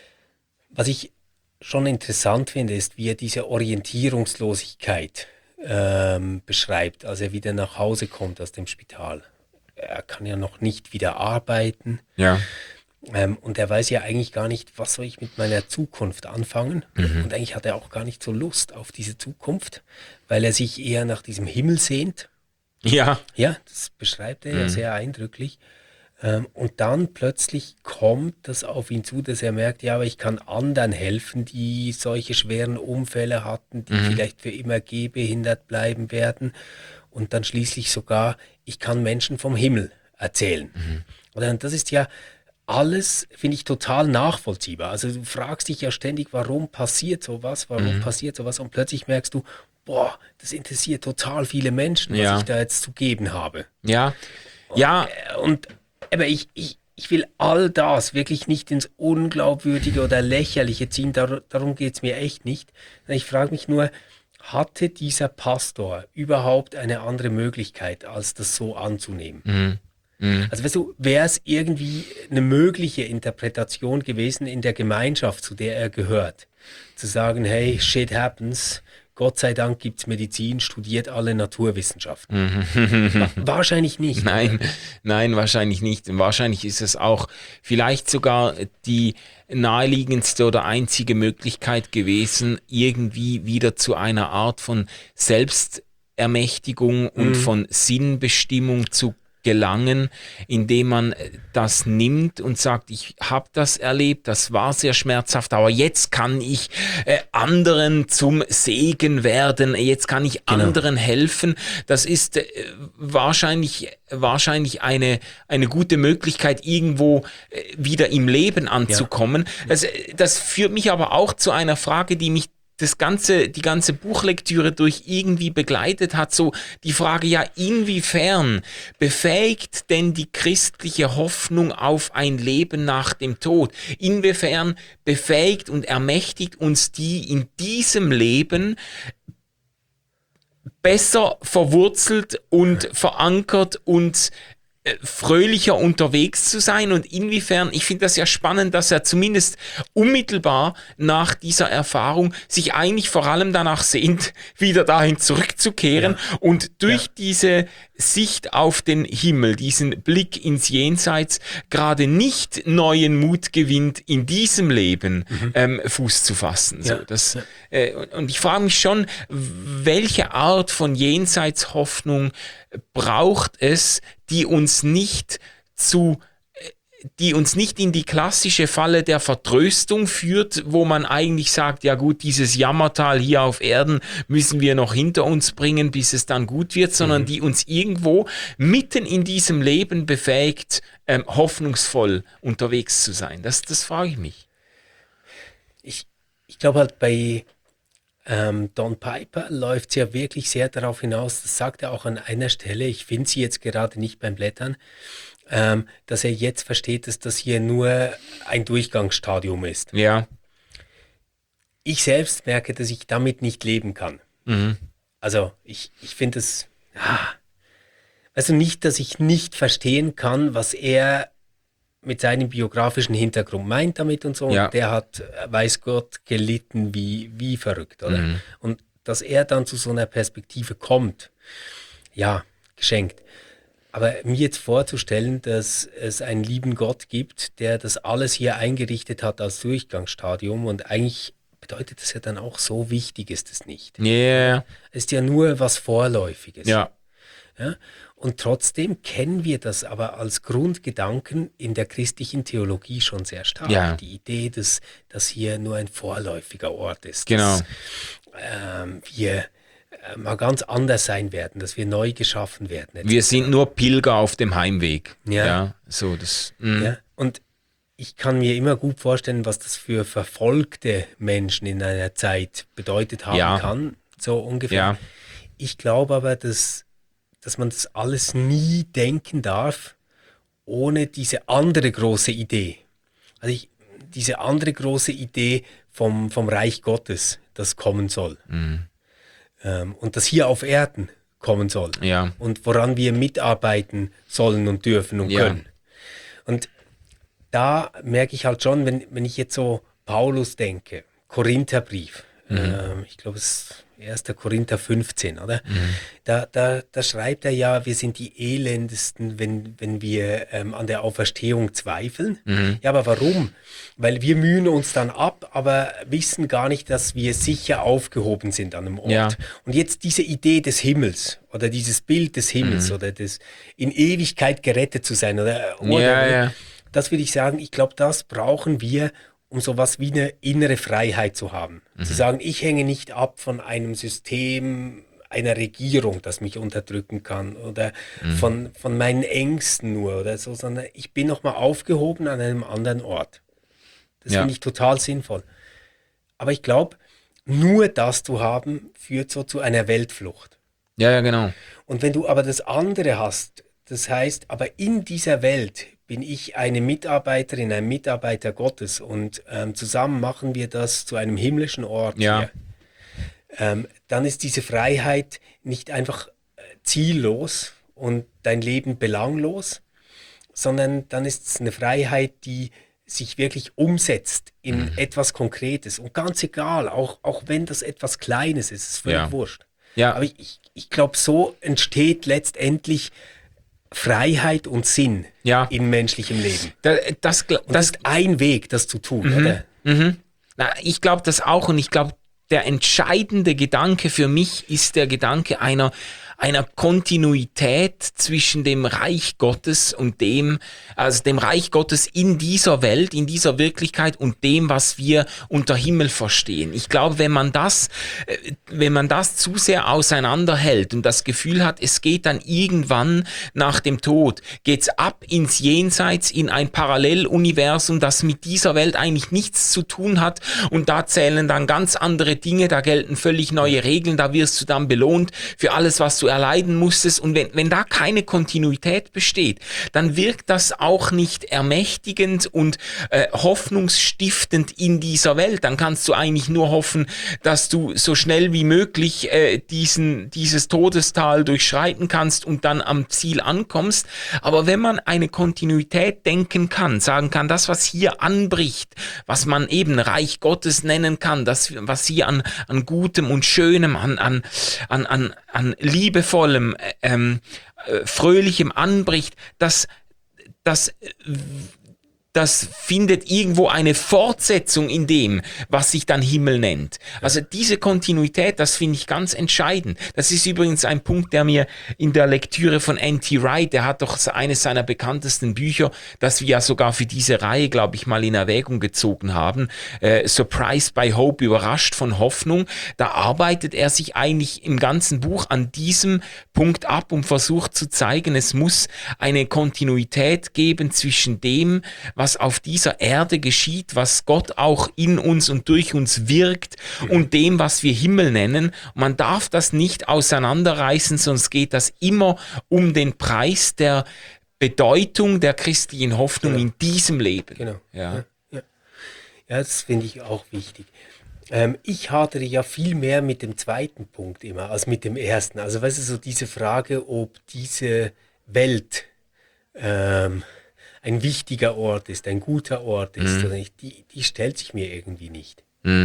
Was ich schon interessant finde, ist, wie er diese Orientierungslosigkeit beschreibt, als er wieder nach Hause kommt aus dem Spital. Er kann ja noch nicht wieder arbeiten. Ja. Und er weiß ja eigentlich gar nicht, was soll ich mit meiner Zukunft anfangen. Und eigentlich hat er auch gar nicht so Lust auf diese Zukunft, weil er sich eher nach diesem Himmel sehnt. Ja. Ja, das beschreibt er ja sehr eindrücklich. Und dann plötzlich kommt das auf ihn zu, dass er merkt, ja, aber ich kann anderen helfen, die solche schweren Unfälle hatten, die vielleicht für immer gehbehindert bleiben werden. Und dann schließlich sogar, ich kann Menschen vom Himmel erzählen. Und das ist ja alles, finde ich, total nachvollziehbar. Also du fragst dich ja ständig, warum passiert sowas, und plötzlich merkst du, boah, das interessiert total viele Menschen, was ich da jetzt zu geben habe. Ja. Aber ich will all das wirklich nicht ins Unglaubwürdige oder Lächerliche ziehen, darum geht es mir echt nicht. Ich frage mich nur, hatte dieser Pastor überhaupt eine andere Möglichkeit, als das so anzunehmen? Also weißt du, wäre es irgendwie eine mögliche Interpretation gewesen in der Gemeinschaft, zu der er gehört, zu sagen, hey, shit happens, Gott sei Dank gibt es Medizin, studiert alle Naturwissenschaften. Wahrscheinlich nicht. Nein, wahrscheinlich nicht. Und wahrscheinlich ist es auch vielleicht sogar die naheliegendste oder einzige Möglichkeit gewesen, irgendwie wieder zu einer Art von Selbstermächtigung und von Sinnbestimmung zu gelangen, indem man das nimmt und sagt, ich habe das erlebt, das war sehr schmerzhaft, aber jetzt kann ich anderen zum Segen werden, jetzt kann ich anderen helfen. Das ist wahrscheinlich eine gute Möglichkeit, irgendwo wieder im Leben anzukommen. Das führt mich aber auch zu einer Frage, die mich die ganze Buchlektüre durch irgendwie begleitet hat, so die Frage, ja, inwiefern befähigt denn die christliche Hoffnung auf ein Leben nach dem Tod? Inwiefern befähigt und ermächtigt uns die in diesem Leben besser verwurzelt und verankert und fröhlicher unterwegs zu sein, und inwiefern, ich finde das ja spannend, dass er zumindest unmittelbar nach dieser Erfahrung sich eigentlich vor allem danach sehnt, wieder dahin zurückzukehren und durch diese Sicht auf den Himmel, diesen Blick ins Jenseits, gerade nicht neuen Mut gewinnt, in diesem Leben Fuß zu fassen. So, und ich frage mich schon, welche Art von Jenseitshoffnung braucht es, die uns nicht in die klassische Falle der Vertröstung führt, wo man eigentlich sagt, ja gut, dieses Jammertal hier auf Erden müssen wir noch hinter uns bringen, bis es dann gut wird, sondern die uns irgendwo mitten in diesem Leben befähigt, hoffnungsvoll unterwegs zu sein. Das frage ich mich. Ich glaube halt bei Don Piper läuft es ja wirklich sehr darauf hinaus, das sagt er auch an einer Stelle, ich finde sie jetzt gerade nicht beim Blättern, dass er jetzt versteht, dass das hier nur ein Durchgangsstadium ist. Ja. Ich selbst merke, dass ich damit nicht leben kann. Also ich finde es, also nicht, dass ich nicht verstehen kann, was er mit seinem biografischen Hintergrund meint damit und so. Ja. Und der hat, weiß Gott, gelitten wie verrückt, oder? Und dass er dann zu so einer Perspektive kommt, ja, geschenkt. Aber mir jetzt vorzustellen, dass es einen lieben Gott gibt, der das alles hier eingerichtet hat als Durchgangsstadium und eigentlich bedeutet das ja dann auch, so wichtig ist es nicht. Yeah. Es ist ja nur was Vorläufiges. Ja. Ja? Und trotzdem kennen wir das aber als Grundgedanken in der christlichen Theologie schon sehr stark. Ja. Die Idee, dass das hier nur ein vorläufiger Ort ist. Genau. Dass wir mal ganz anders sein werden, dass wir neu geschaffen werden. etc. Wir sind nur Pilger auf dem Heimweg. Ja. So das. Ja? Und ich kann mir immer gut vorstellen, was das für verfolgte Menschen in einer Zeit bedeutet haben kann, so ungefähr. Ja. Ich glaube aber, dass man das alles nie denken darf, ohne diese andere große Idee. Also diese andere große Idee vom Reich Gottes, das kommen soll. Und das hier auf Erden kommen soll. Ja. Und woran wir mitarbeiten sollen und dürfen und können. Und da merke ich halt schon, wenn ich jetzt so Paulus denke, Korintherbrief, ich glaube es ist 1. Korinther 15, oder? Da schreibt er ja, wir sind die Elendesten, wenn wir an der Auferstehung zweifeln. Ja, aber warum? Weil wir mühen uns dann ab, aber wissen gar nicht, dass wir sicher aufgehoben sind an einem Ort. Ja. Und jetzt diese Idee des Himmels oder dieses Bild des Himmels oder des in Ewigkeit gerettet zu sein oder Ja. das würde ich sagen, ich glaube, das brauchen wir, um sowas wie eine innere Freiheit zu haben. Zu sagen, ich hänge nicht ab von einem System, einer Regierung, das mich unterdrücken kann oder von meinen Ängsten nur oder so, sondern ich bin nochmal aufgehoben an einem anderen Ort. Das finde ich total sinnvoll. Aber ich glaube, nur das zu haben, führt so zu einer Weltflucht. Ja, genau. Und wenn du aber das andere hast, das heißt, aber in dieser Welt bin ich eine Mitarbeiterin, ein Mitarbeiter Gottes und zusammen machen wir das zu einem himmlischen Ort Ja. hier. Dann ist diese Freiheit nicht einfach ziellos und dein Leben belanglos, sondern dann ist es eine Freiheit, die sich wirklich umsetzt in etwas Konkretes. Und ganz egal, auch wenn das etwas Kleines ist, ist völlig wurscht. Ja. Aber ich glaube, so entsteht letztendlich Freiheit und Sinn in menschlichem Leben. Das ist ein Weg, das zu tun, oder? Na, ich glaube das auch und ich glaube, der entscheidende Gedanke für mich ist der Gedanke einer Kontinuität zwischen dem Reich Gottes und dem Reich Gottes in dieser Welt, in dieser Wirklichkeit und dem, was wir unter Himmel verstehen. Ich glaube, wenn man das zu sehr auseinanderhält und das Gefühl hat, es geht dann irgendwann nach dem Tod, geht's ab ins Jenseits, in ein Paralleluniversum, das mit dieser Welt eigentlich nichts zu tun hat und da zählen dann ganz andere Dinge, da gelten völlig neue Regeln, da wirst du dann belohnt für alles, was du erleiden musstest. Und wenn da keine Kontinuität besteht, dann wirkt das auch nicht ermächtigend und hoffnungsstiftend in dieser Welt. Dann kannst du eigentlich nur hoffen, dass du so schnell wie möglich dieses Todestal durchschreiten kannst und dann am Ziel ankommst. Aber wenn man eine Kontinuität denken kann, sagen kann, das, was hier anbricht, was man eben Reich Gottes nennen kann, das, was hier an Gutem und Schönem, an liebevollem, fröhlichem anbricht, das findet irgendwo eine Fortsetzung in dem, was sich dann Himmel nennt. Also diese Kontinuität, das finde ich ganz entscheidend. Das ist übrigens ein Punkt, der mir in der Lektüre von N.T. Wright, der hat doch eines seiner bekanntesten Bücher, das wir ja sogar für diese Reihe, glaube ich, mal in Erwägung gezogen haben, Surprised by Hope, überrascht von Hoffnung. Da arbeitet er sich eigentlich im ganzen Buch an diesem Punkt ab und versucht zu zeigen, es muss eine Kontinuität geben zwischen dem, was auf dieser Erde geschieht, was Gott auch in uns und durch uns wirkt und dem, was wir Himmel nennen. Man darf das nicht auseinanderreißen, sonst geht das immer um den Preis der Bedeutung der christlichen Hoffnung in diesem Leben. Genau. Ja. Ja, das finde ich auch wichtig. Ich hadere ja viel mehr mit dem zweiten Punkt immer als mit dem ersten. Also weißt du, so diese Frage, ob diese Welt ein wichtiger Ort ist, ein guter Ort ist, oder nicht, die stellt sich mir irgendwie nicht.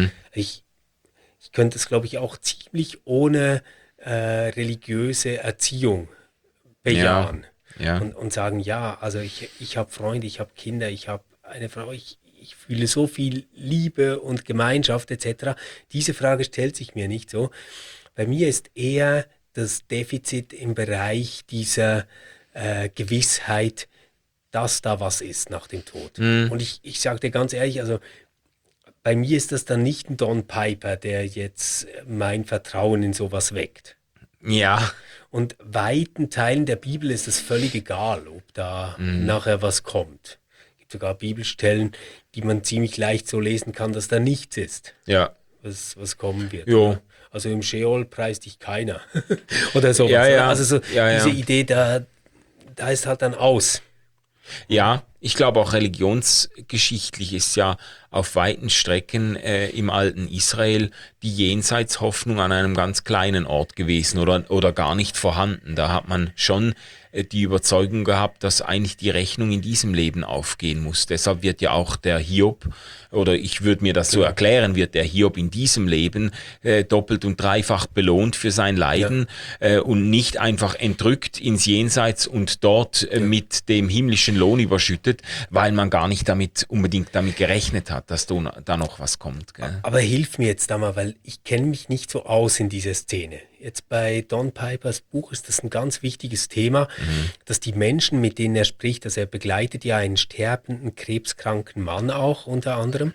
Ich könnte es, glaube ich, auch ziemlich ohne religiöse Erziehung bejahen. Ja. Und sagen, ja, also ich habe Freunde, ich habe Kinder, ich habe eine Frau, ich fühle so viel Liebe und Gemeinschaft etc. Diese Frage stellt sich mir nicht so. Bei mir ist eher das Defizit im Bereich dieser Gewissheit, dass da was ist nach dem Tod. Und ich sage dir ganz ehrlich, also bei mir ist das dann nicht ein Don Piper, der jetzt mein Vertrauen in sowas weckt. Ja. Und weiten Teilen der Bibel ist es völlig egal, ob da nachher was kommt. Es gibt sogar Bibelstellen, die man ziemlich leicht so lesen kann, dass da nichts ist, Ja. was kommen wird. Jo. Also im Sheol preist dich keiner. Oder sowas. Ja. Also so Ja. diese Idee, da ist halt dann aus. Ja, ich glaube auch religionsgeschichtlich ist ja auf weiten Strecken im alten Israel die Jenseitshoffnung an einem ganz kleinen Ort gewesen oder gar nicht vorhanden. Da hat man schon die Überzeugung gehabt, dass eigentlich die Rechnung in diesem Leben aufgehen muss. Deshalb wird ja auch der Hiob, oder ich würde mir das so erklären, wird der Hiob in diesem Leben doppelt und dreifach belohnt für sein Leiden und nicht einfach entrückt ins Jenseits und dort mit dem himmlischen Lohn überschüttet, weil man gar nicht unbedingt damit gerechnet hat, dass da noch was kommt. Gell? Aber hilf mir jetzt da mal, weil ich kenne mich nicht so aus in dieser Szene. Jetzt bei Don Pipers Buch ist das ein ganz wichtiges Thema, dass die Menschen, mit denen er spricht, also er begleitet ja einen sterbenden, krebskranken Mann auch unter anderem,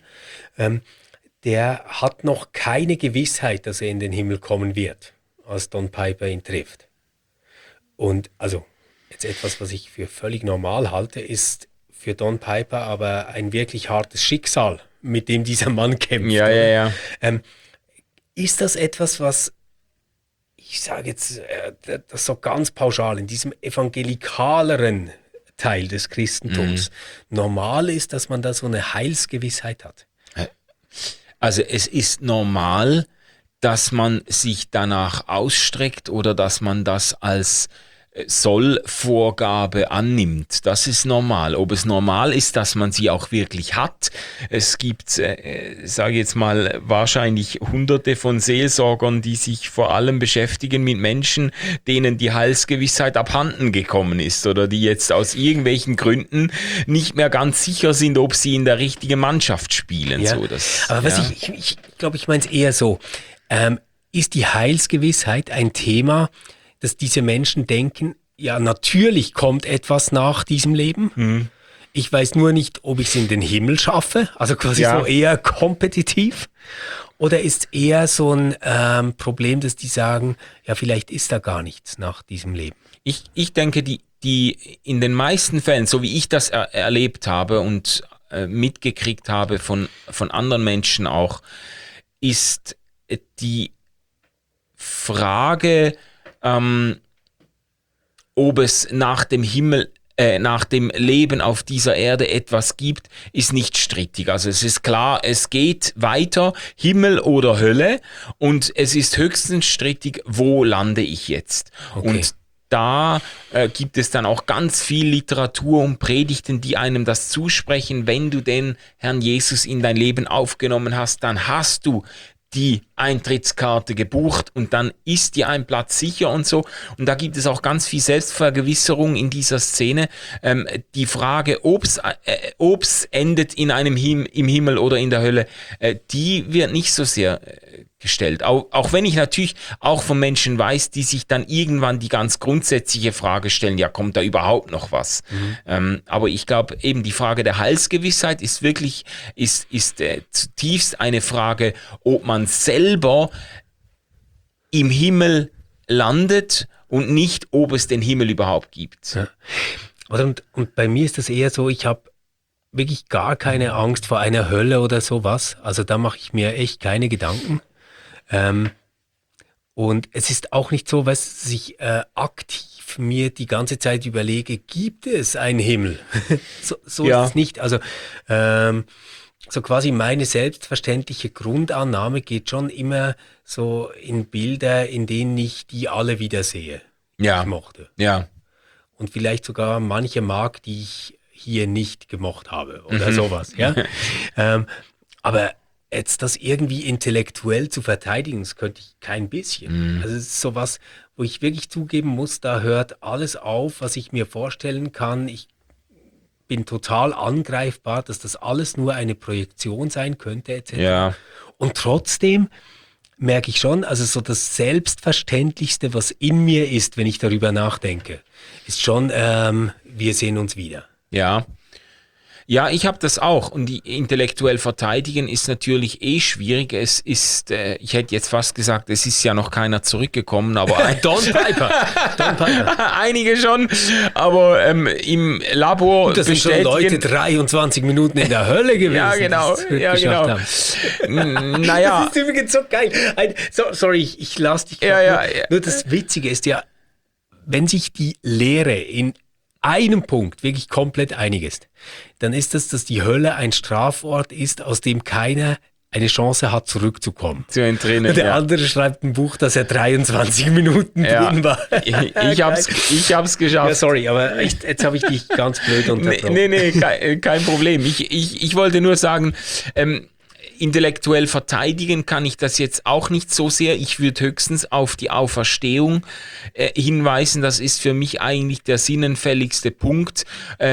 der hat noch keine Gewissheit, dass er in den Himmel kommen wird, als Don Piper ihn trifft. Und also jetzt etwas, was ich für völlig normal halte, ist für Don Piper aber ein wirklich hartes Schicksal, mit dem dieser Mann kämpft. Ja. Ist das etwas, was, ich sage jetzt das so ganz pauschal, in diesem evangelikaleren Teil des Christentums normal ist, dass man da so eine Heilsgewissheit hat? Also es ist normal, dass man sich danach ausstreckt oder dass man das als Sollvorgabe annimmt. Das ist normal. Ob es normal ist, dass man sie auch wirklich hat. Es gibt, sage ich jetzt mal, wahrscheinlich hunderte von Seelsorgern, die sich vor allem beschäftigen mit Menschen, denen die Heilsgewissheit abhanden gekommen ist oder die jetzt aus irgendwelchen Gründen nicht mehr ganz sicher sind, ob sie in der richtigen Mannschaft spielen. Ja. So, das, aber ich glaube, ich meine es eher so. Ist die Heilsgewissheit ein Thema, dass diese Menschen denken, ja, natürlich kommt etwas nach diesem Leben. Ich weiß nur nicht, ob ich es in den Himmel schaffe, also quasi so eher kompetitiv. Oder ist eher so ein Problem, dass die sagen, ja, vielleicht ist da gar nichts nach diesem Leben? Ich denke, die in den meisten Fällen, so wie ich das erlebt habe und mitgekriegt habe von anderen Menschen auch, ist die Frage, ob es nach dem Himmel, nach dem Leben auf dieser Erde etwas gibt, ist nicht strittig. Also es ist klar, es geht weiter, Himmel oder Hölle, und es ist höchstens strittig, wo lande ich jetzt? Okay. Und da gibt es dann auch ganz viel Literatur und Predigten, die einem das zusprechen. Wenn du den Herrn Jesus in dein Leben aufgenommen hast, dann hast du die Eintrittskarte gebucht und dann ist dir ein Platz sicher und so. Und da gibt es auch ganz viel Selbstvergewisserung in dieser Szene. Die Frage, ob's endet in einem im Himmel oder in der Hölle, die wird nicht so sehr gestellt. Auch wenn ich natürlich auch von Menschen weiß, die sich dann irgendwann die ganz grundsätzliche Frage stellen, ja, kommt da überhaupt noch was? Aber ich glaube, eben die Frage der Heilsgewissheit ist wirklich, ist zutiefst eine Frage, ob man selber im Himmel landet und nicht, ob es den Himmel überhaupt gibt. Ja. Und bei mir ist das eher so, ich habe wirklich gar keine Angst vor einer Hölle oder sowas. Also da mache ich mir echt keine Gedanken. Und es ist auch nicht so, dass ich aktiv mir die ganze Zeit überlege, gibt es einen Himmel? so Ja. ist es nicht. Also so quasi meine selbstverständliche Grundannahme geht schon immer so in Bilder, in denen ich die alle wiedersehe, die Ja. ich mochte. Ja. Und vielleicht sogar manche mag, die ich hier nicht gemocht habe oder sowas. Ja? Aber jetzt das irgendwie intellektuell zu verteidigen, das könnte ich kein bisschen. Also es ist sowas, wo ich wirklich zugeben muss, da hört alles auf, was ich mir vorstellen kann. Ich bin total angreifbar, dass das alles nur eine Projektion sein könnte, etc. Ja. Und trotzdem merke ich schon, also so das Selbstverständlichste, was in mir ist, wenn ich darüber nachdenke, ist schon, wir sehen uns wieder. Ja. Ja, ich habe das auch und die intellektuell verteidigen ist natürlich schwierig. Es ist, ich hätte jetzt fast gesagt, es ist ja noch keiner zurückgekommen, aber Don Piper. Einige schon, aber im Labor Und das sind schon Leute 23 Minuten in der Hölle gewesen. Ja, genau. Ja, genau. Naja. Das ist übrigens so geil. Sorry, ich lasse dich. Ja. Nur das Witzige ist ja, wenn sich die Lehre in einem Punkt wirklich komplett einig ist, dann ist das, dass die Hölle ein Strafort ist, aus dem keiner eine Chance hat, zurückzukommen. Zu entrinnen, Der andere schreibt ein Buch, dass er 23 Minuten drin war. Ich hab's geschafft. Ja, sorry, aber jetzt habe ich dich ganz blöd unterbrochen. Nee, kein Problem. Ich wollte nur sagen, intellektuell verteidigen kann ich das jetzt auch nicht so sehr. Ich würde höchstens auf die Auferstehung hinweisen. Das ist für mich eigentlich der sinnenfälligste Punkt,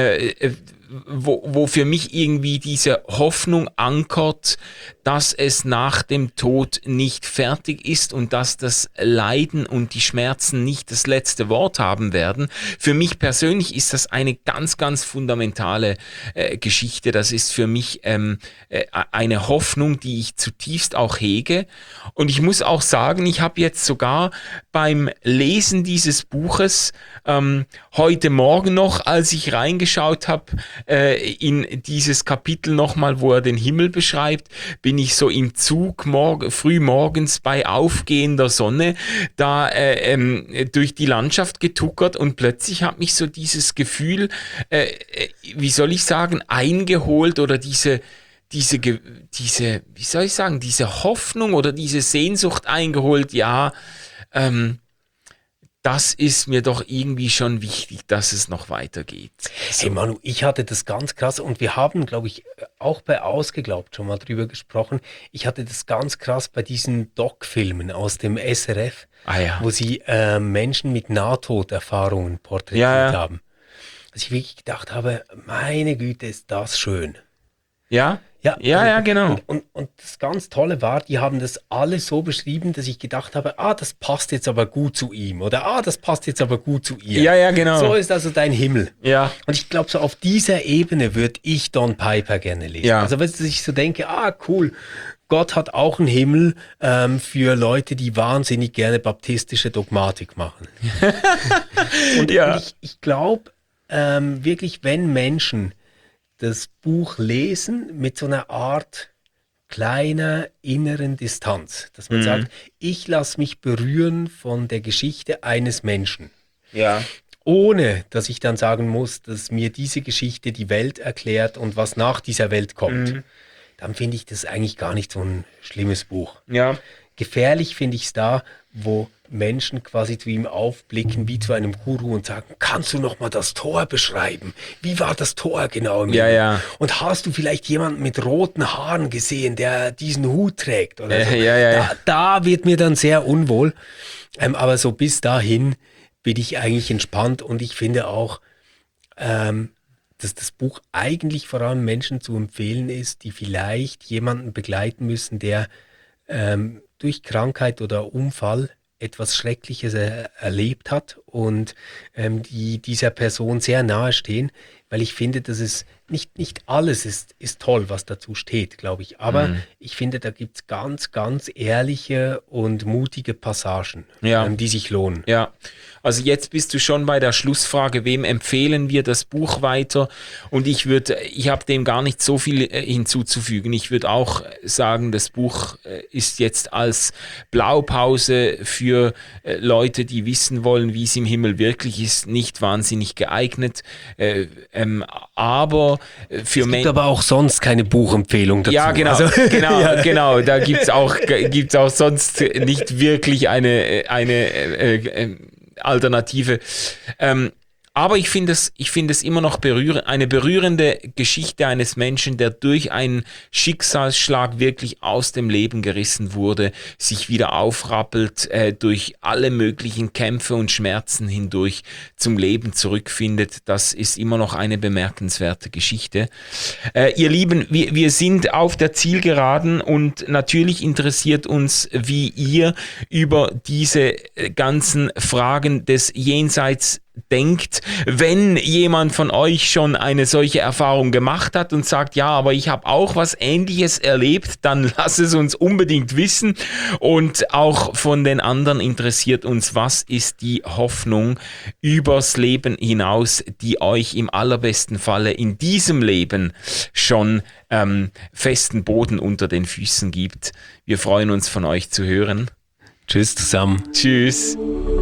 wo für mich irgendwie diese Hoffnung ankert, dass es nach dem Tod nicht fertig ist und dass das Leiden und die Schmerzen nicht das letzte Wort haben werden. Für mich persönlich ist das eine ganz, ganz fundamentale Geschichte. Das ist für mich eine Hoffnung, die ich zutiefst auch hege. Und ich muss auch sagen, ich habe jetzt sogar beim Lesen dieses Buches heute Morgen noch, als ich reingeschaut habe, in dieses Kapitel nochmal, wo er den Himmel beschreibt, bin ich so im Zug früh morgens bei aufgehender Sonne da durch die Landschaft getuckert und plötzlich hat mich so dieses Gefühl, wie soll ich sagen, eingeholt oder diese, wie soll ich sagen, diese Hoffnung oder diese Sehnsucht eingeholt, ja, das ist mir doch irgendwie schon wichtig, dass es noch weitergeht. So. Hey Manu, ich hatte das ganz krass und wir haben, glaube ich, auch bei Ausgeglaubt schon mal drüber gesprochen. Ich hatte das ganz krass bei diesen Doc-Filmen aus dem SRF, wo sie Menschen mit Nahtoderfahrungen porträtiert haben. Dass ich wirklich gedacht habe, meine Güte, ist das schön. Ja? Ja, genau. Und das ganz Tolle war, die haben das alle so beschrieben, dass ich gedacht habe, das passt jetzt aber gut zu ihm oder das passt jetzt aber gut zu ihr. Ja, genau. So ist also dein Himmel. Ja. Und ich glaube, so auf dieser Ebene würde ich Don Piper gerne lesen. Ja. Also, wenn ich so denke, cool, Gott hat auch einen Himmel für Leute, die wahnsinnig gerne baptistische Dogmatik machen. und ich glaube wirklich, wenn Menschen das Buch lesen mit so einer Art kleiner inneren Distanz, dass man sagt, ich lasse mich berühren von der Geschichte eines Menschen. Ja. Ohne, dass ich dann sagen muss, dass mir diese Geschichte die Welt erklärt und was nach dieser Welt kommt. Dann finde ich das eigentlich gar nicht so ein schlimmes Buch. Ja. Gefährlich finde ich es da, wo Menschen quasi zu ihm aufblicken wie zu einem Guru und sagen, kannst du noch mal das Tor beschreiben? Wie war das Tor genau im Himmel? Ja. Und hast du vielleicht jemanden mit roten Haaren gesehen, der diesen Hut trägt? Oder so? Da wird mir dann sehr unwohl. Aber so bis dahin bin ich eigentlich entspannt und ich finde auch, dass das Buch eigentlich vor allem Menschen zu empfehlen ist, die vielleicht jemanden begleiten müssen, der durch Krankheit oder Unfall etwas Schreckliches erlebt hat und die dieser Person sehr nahe stehen, weil ich finde, dass es nicht alles ist toll, was dazu steht, glaube ich. Aber ich finde, da gibt es ganz, ganz ehrliche und mutige Passagen, die sich lohnen. Ja, also jetzt bist du schon bei der Schlussfrage, wem empfehlen wir das Buch weiter? Und ich habe dem gar nicht so viel hinzuzufügen. Ich würde auch sagen, das Buch ist jetzt als Blaupause für Leute, die wissen wollen, wie es im Himmel wirklich ist, nicht wahnsinnig geeignet. Aber für es gibt aber auch sonst keine Buchempfehlung dazu. Ja, genau, also, genau. Da gibt's auch sonst nicht wirklich eine Alternative. Aber ich finde es immer noch eine berührende Geschichte eines Menschen, der durch einen Schicksalsschlag wirklich aus dem Leben gerissen wurde, sich wieder aufrappelt, durch alle möglichen Kämpfe und Schmerzen hindurch zum Leben zurückfindet. Das ist immer noch eine bemerkenswerte Geschichte. Ihr Lieben, wir sind auf der Zielgeraden und natürlich interessiert uns, wie ihr über diese ganzen Fragen des Jenseits denkt. Wenn jemand von euch schon eine solche Erfahrung gemacht hat und sagt, ja, aber ich habe auch was Ähnliches erlebt, dann lasst es uns unbedingt wissen. Und auch von den anderen interessiert uns, was ist die Hoffnung übers Leben hinaus, die euch im allerbesten Falle in diesem Leben schon festen Boden unter den Füßen gibt. Wir freuen uns, von euch zu hören. Tschüss zusammen. Tschüss.